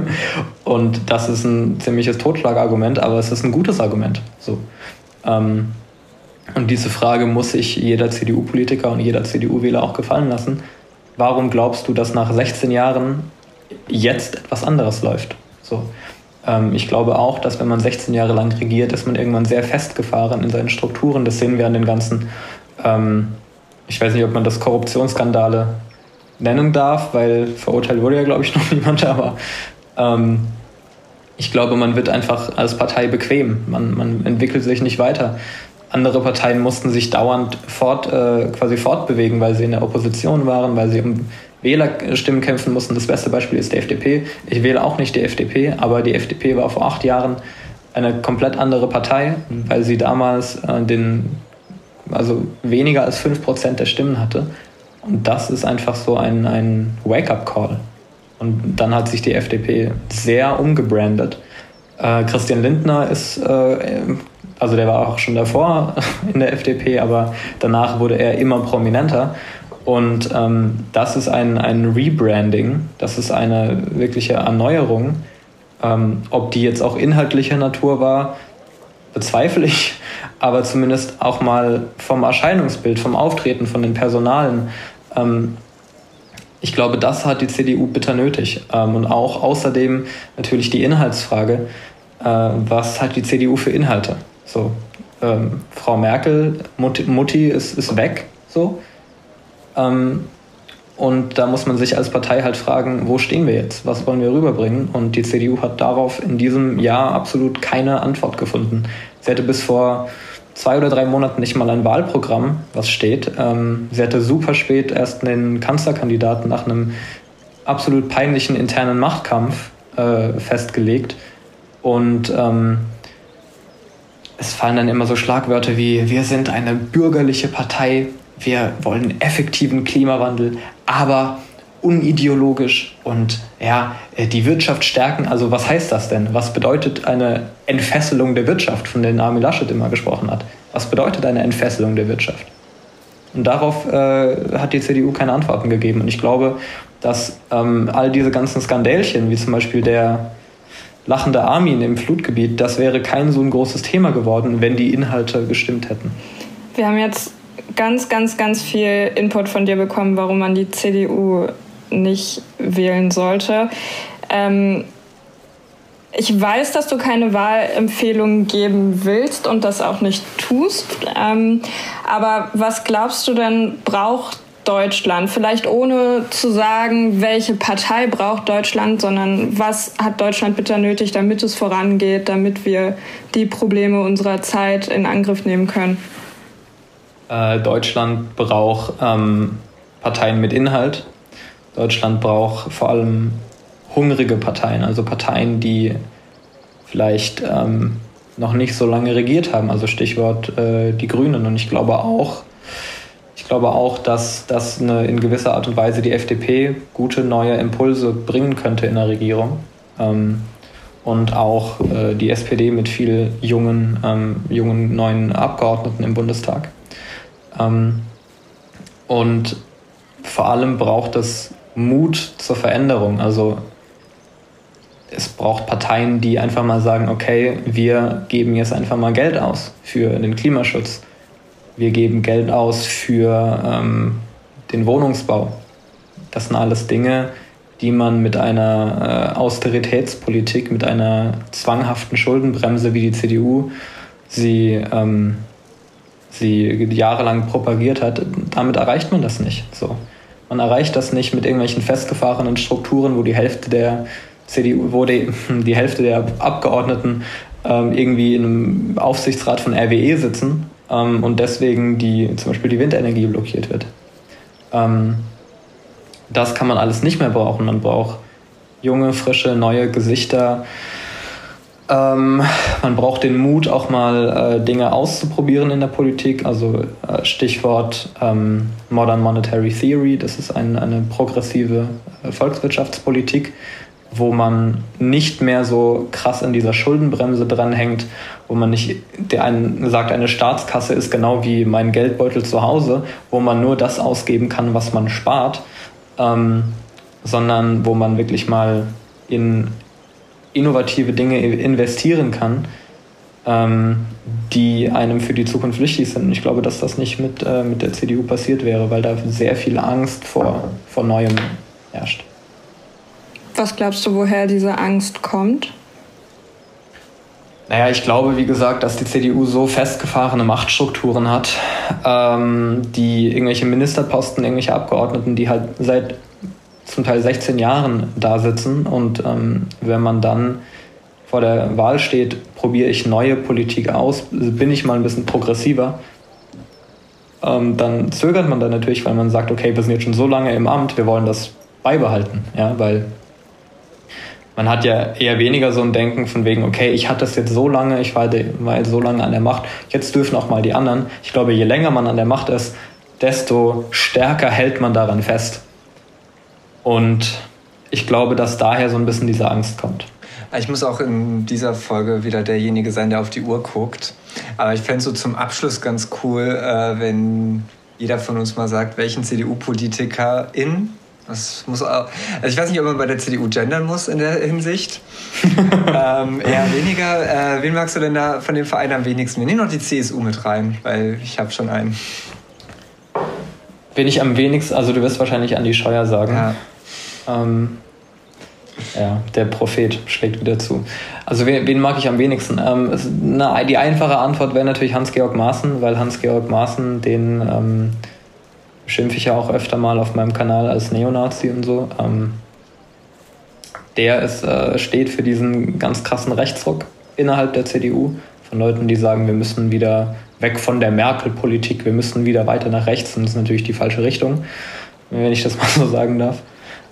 Und das ist ein ziemliches Totschlagargument, aber es ist ein gutes Argument. So. Ähm, und diese Frage muss sich jeder C D U-Politiker und jeder C D U-Wähler auch gefallen lassen. Warum glaubst du, dass nach sechzehn Jahren jetzt etwas anderes läuft? So. Ähm, ich glaube auch, dass wenn man sechzehn Jahre lang regiert, ist man irgendwann sehr festgefahren in seinen Strukturen. Das sehen wir an den ganzen, ähm, ich weiß nicht, ob man das Korruptionsskandale nennen darf, weil verurteilt wurde ja, glaube ich, noch niemand, aber ähm, ich glaube, man wird einfach als Partei bequem. Man, man entwickelt sich nicht weiter. Andere Parteien mussten sich dauernd fort, äh, quasi fortbewegen, weil sie in der Opposition waren, weil sie um Wählerstimmen kämpfen mussten. Das beste Beispiel ist die F D P. Ich wähle auch nicht die F D P, aber die F D P war vor acht Jahren eine komplett andere Partei, weil sie damals äh, den, also weniger als fünf Prozent der Stimmen hatte. Und das ist einfach so ein, ein Wake-up-Call. Und dann hat sich die F D P sehr umgebrandet. Äh, Christian Lindner ist, äh, also der war auch schon davor in der F D P, aber danach wurde er immer prominenter. Und ähm, das ist ein, ein Rebranding, das ist eine wirkliche Erneuerung. Ähm, ob die jetzt auch inhaltlicher Natur war, bezweifle ich, aber zumindest auch mal vom Erscheinungsbild, vom Auftreten, von den Personalen. Ähm, ich glaube, das hat die C D U bitter nötig. Ähm, und auch außerdem natürlich die Inhaltsfrage, äh, was hat die C D U für Inhalte? So, ähm, Frau Merkel, Mutti, Mutti ist, ist weg, so. Ähm, und da muss man sich als Partei halt fragen, wo stehen wir jetzt? Was wollen wir rüberbringen? Und die C D U hat darauf in diesem Jahr absolut keine Antwort gefunden. Sie hatte bis vor zwei oder drei Monaten nicht mal ein Wahlprogramm, was steht. Ähm, sie hatte super spät erst den Kanzlerkandidaten nach einem absolut peinlichen internen Machtkampf äh, festgelegt. Und ähm, es fallen dann immer so Schlagwörter wie, wir sind eine bürgerliche Partei, wir wollen effektiven Klimawandel, aber unideologisch und ja, die Wirtschaft stärken. Also was heißt das denn? Was bedeutet eine Entfesselung der Wirtschaft, von der Armin Laschet immer gesprochen hat? Was bedeutet eine Entfesselung der Wirtschaft? Und darauf äh, hat die C D U keine Antworten gegeben. Und ich glaube, dass ähm, all diese ganzen Skandälchen, wie zum Beispiel der lachende Armin im Flutgebiet, das wäre kein so ein großes Thema geworden, wenn die Inhalte gestimmt hätten. Wir haben jetzt ganz, ganz, ganz viel Input von dir bekommen, warum man die C D U nicht wählen sollte. Ähm, ich weiß, dass du keine Wahlempfehlungen geben willst und das auch nicht tust. Ähm, aber was glaubst du denn, braucht Deutschland? Vielleicht ohne zu sagen, welche Partei braucht Deutschland, sondern was hat Deutschland bitte nötig, damit es vorangeht, damit wir die Probleme unserer Zeit in Angriff nehmen können? Äh, Deutschland braucht ähm, Parteien mit Inhalt. Deutschland braucht vor allem hungrige Parteien, also Parteien, die vielleicht ähm, noch nicht so lange regiert haben, also Stichwort äh, die Grünen. Und ich glaube auch, ich glaube auch, dass, dass eine, in gewisser Art und Weise die F D P gute neue Impulse bringen könnte in der Regierung. Ähm, und auch äh, die S P D mit viel jungen, ähm, jungen neuen Abgeordneten im Bundestag. Ähm, und vor allem braucht es Mut zur Veränderung. Also es braucht Parteien, die einfach mal sagen, okay, wir geben jetzt einfach mal Geld aus für den Klimaschutz. Wir geben Geld aus für ähm, den Wohnungsbau. Das sind alles Dinge, die man mit einer äh, Austeritätspolitik, mit einer zwanghaften Schuldenbremse wie die C D U sie, ähm, sie jahrelang propagiert hat, damit erreicht man das nicht. So. Man erreicht das nicht mit irgendwelchen festgefahrenen Strukturen, wo die Hälfte der C D U, wo die, die Hälfte der Abgeordneten ähm, irgendwie in einem Aufsichtsrat von R W E sitzen ähm, und deswegen die, zum Beispiel die Windenergie blockiert wird. Ähm, das kann man alles nicht mehr brauchen. Man braucht junge, frische, neue Gesichter. Ähm, man braucht den Mut, auch mal äh, Dinge auszuprobieren in der Politik. Also äh, Stichwort ähm, Modern Monetary Theory. Das ist ein, eine progressive äh, Volkswirtschaftspolitik, wo man nicht mehr so krass in dieser Schuldenbremse dranhängt, wo man nicht, der einen sagt, eine Staatskasse ist genau wie mein Geldbeutel zu Hause, wo man nur das ausgeben kann, was man spart, ähm, sondern wo man wirklich mal in innovative Dinge investieren kann, ähm, die einem für die Zukunft wichtig sind. Und ich glaube, dass das nicht mit, äh, mit der C D U passiert wäre, weil da sehr viel Angst vor, vor Neuem herrscht. Was glaubst du, woher diese Angst kommt? Naja, ich glaube, wie gesagt, dass die C D U so festgefahrene Machtstrukturen hat, ähm, die irgendwelche Ministerposten, irgendwelche Abgeordneten, die halt seit zum Teil sechzehn Jahren da sitzen. Und ähm, wenn man dann vor der Wahl steht, probiere ich neue Politik aus, bin ich mal ein bisschen progressiver, ähm, dann zögert man dann natürlich, weil man sagt, okay, wir sind jetzt schon so lange im Amt, wir wollen das beibehalten. Ja, weil man hat ja eher weniger so ein Denken von wegen, okay, ich hatte das jetzt so lange, ich war, war jetzt so lange an der Macht, jetzt dürfen auch mal die anderen. Ich glaube, je länger man an der Macht ist, desto stärker hält man daran fest. Und ich glaube, dass daher so ein bisschen diese Angst kommt. Ich muss auch in dieser Folge wieder derjenige sein, der auf die Uhr guckt. Aber ich fände es so zum Abschluss ganz cool, äh, wenn jeder von uns mal sagt, welchen C D U-PolitikerIn, das muss auch, also ich weiß nicht, ob man bei der C D U gendern muss in der Hinsicht. ähm, eher weniger. Äh, wen magst du denn da von dem Verein am wenigsten? Wir nehmen noch die C S U mit rein, weil ich habe schon einen. Wen ich am wenigsten, also du wirst wahrscheinlich Andi Scheuer sagen. Ja. Ähm, ja, der Prophet schlägt wieder zu. Also wen, wen mag ich am wenigsten? Ähm, es, na, die einfache Antwort wäre natürlich Hans-Georg Maaßen, weil Hans-Georg Maaßen, den ähm, schimpfe ich ja auch öfter mal auf meinem Kanal als Neonazi und so. Ähm, der ist, äh, steht für diesen ganz krassen Rechtsruck innerhalb der C D U, von Leuten, die sagen, wir müssen wieder weg von der Merkel-Politik, wir müssen wieder weiter nach rechts, und das ist natürlich die falsche Richtung, wenn ich das mal so sagen darf.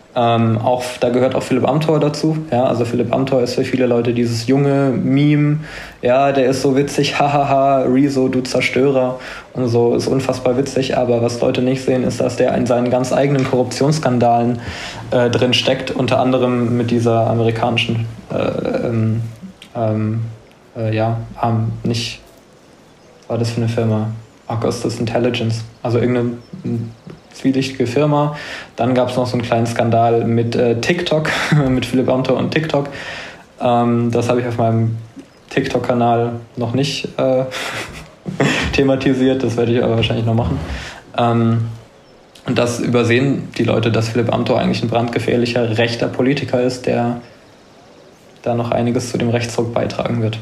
Ähm, auch, da gehört auch Philipp Amthor dazu. Ja, also Philipp Amthor ist für viele Leute dieses junge Meme. Ja, der ist so witzig, hahaha, Rezo, du Zerstörer. Und so, ist unfassbar witzig. Aber was Leute nicht sehen, ist, dass der in seinen ganz eigenen Korruptionsskandalen äh, drin steckt. Unter anderem mit dieser amerikanischen, äh, ähm, ähm, äh, ja, ähm, nicht, was war das für eine Firma? Augustus Intelligence. Also irgendeine zwielichtige Firma. Dann gab es noch so einen kleinen Skandal mit äh, TikTok, mit Philipp Amthor und TikTok. Ähm, das habe ich auf meinem TikTok-Kanal noch nicht äh, thematisiert, das werde ich aber wahrscheinlich noch machen. Ähm, und das übersehen die Leute, dass Philipp Amthor eigentlich ein brandgefährlicher rechter Politiker ist, der da noch einiges zu dem Rechtsruck beitragen wird.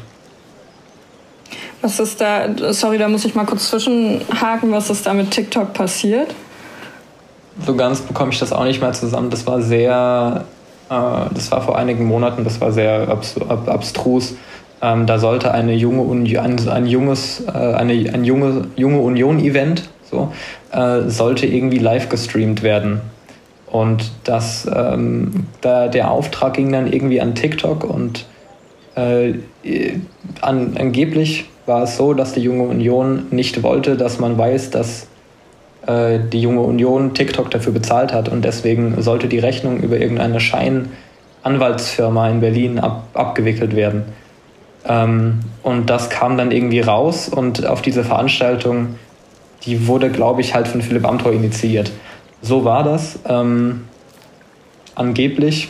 Was ist da, sorry, da muss ich mal kurz zwischenhaken, was ist da mit TikTok passiert? So ganz bekomme ich das auch nicht mehr zusammen. Das war sehr, äh, das war vor einigen Monaten, das war sehr abs- ab- abstrus. Ähm, da sollte eine junge Uni- ein, ein junges, äh, eine, ein junge, junge Union-Event so, äh, sollte irgendwie live gestreamt werden. Und das, ähm, da, der Auftrag ging dann irgendwie an TikTok und äh, an, angeblich war es so, dass die Junge Union nicht wollte, dass man weiß, dass die Junge Union TikTok dafür bezahlt hat und deswegen sollte die Rechnung über irgendeine Scheinanwaltsfirma in Berlin ab, abgewickelt werden. Ähm, und das kam dann irgendwie raus und auf diese Veranstaltung, die wurde, glaube ich, halt von Philipp Amthor initiiert. So war das, ähm, angeblich.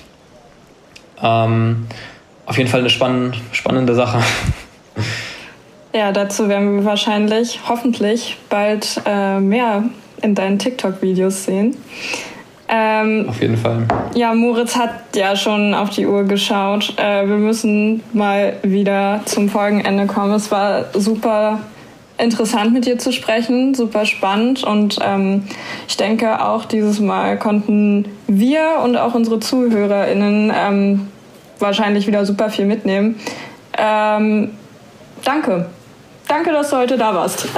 Ähm, auf jeden Fall eine spann- spannende Sache. Ja, dazu werden wir wahrscheinlich, hoffentlich, bald äh, mehr in deinen TikTok-Videos sehen. Ähm, Auf jeden Fall. Ja, Moritz hat ja schon auf die Uhr geschaut. Äh, wir müssen mal wieder zum Folgenende kommen. Es war super interessant, mit dir zu sprechen, super spannend. Und ähm, ich denke, auch dieses Mal konnten wir und auch unsere ZuhörerInnen ähm, wahrscheinlich wieder super viel mitnehmen. Ähm, danke. Danke, dass du heute da warst.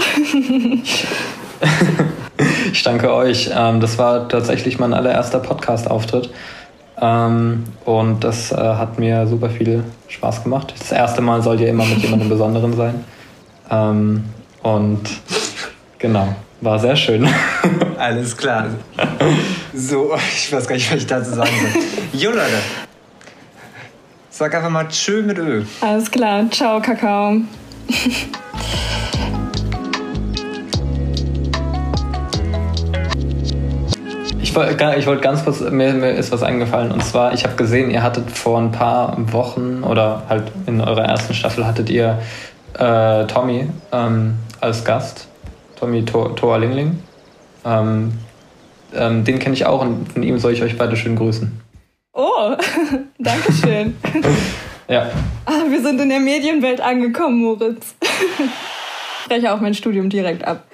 Ich danke euch. Das war tatsächlich mein allererster Podcast-Auftritt. Und das hat mir super viel Spaß gemacht. Das erste Mal soll ja immer mit jemandem Besonderen sein. Und genau, war sehr schön. Alles klar. So, ich weiß gar nicht, was ich dazu sagen soll. Jo, Leute. Sag einfach mal tschö mit Ö. Alles klar. Ciao, Kakao. Ich wollte ich wollt ganz kurz, mir, mir ist was eingefallen. Und zwar, ich habe gesehen, ihr hattet vor ein paar Wochen oder halt in eurer ersten Staffel hattet ihr äh, Tommy ähm, als Gast. Tommy to- Toa Lingling. Ähm, ähm, den kenne ich auch und von ihm soll ich euch beide schön grüßen. Oh, danke schön. Ja. Ah, wir sind in der Medienwelt angekommen, Moritz. Ich breche auch mein Studium direkt ab.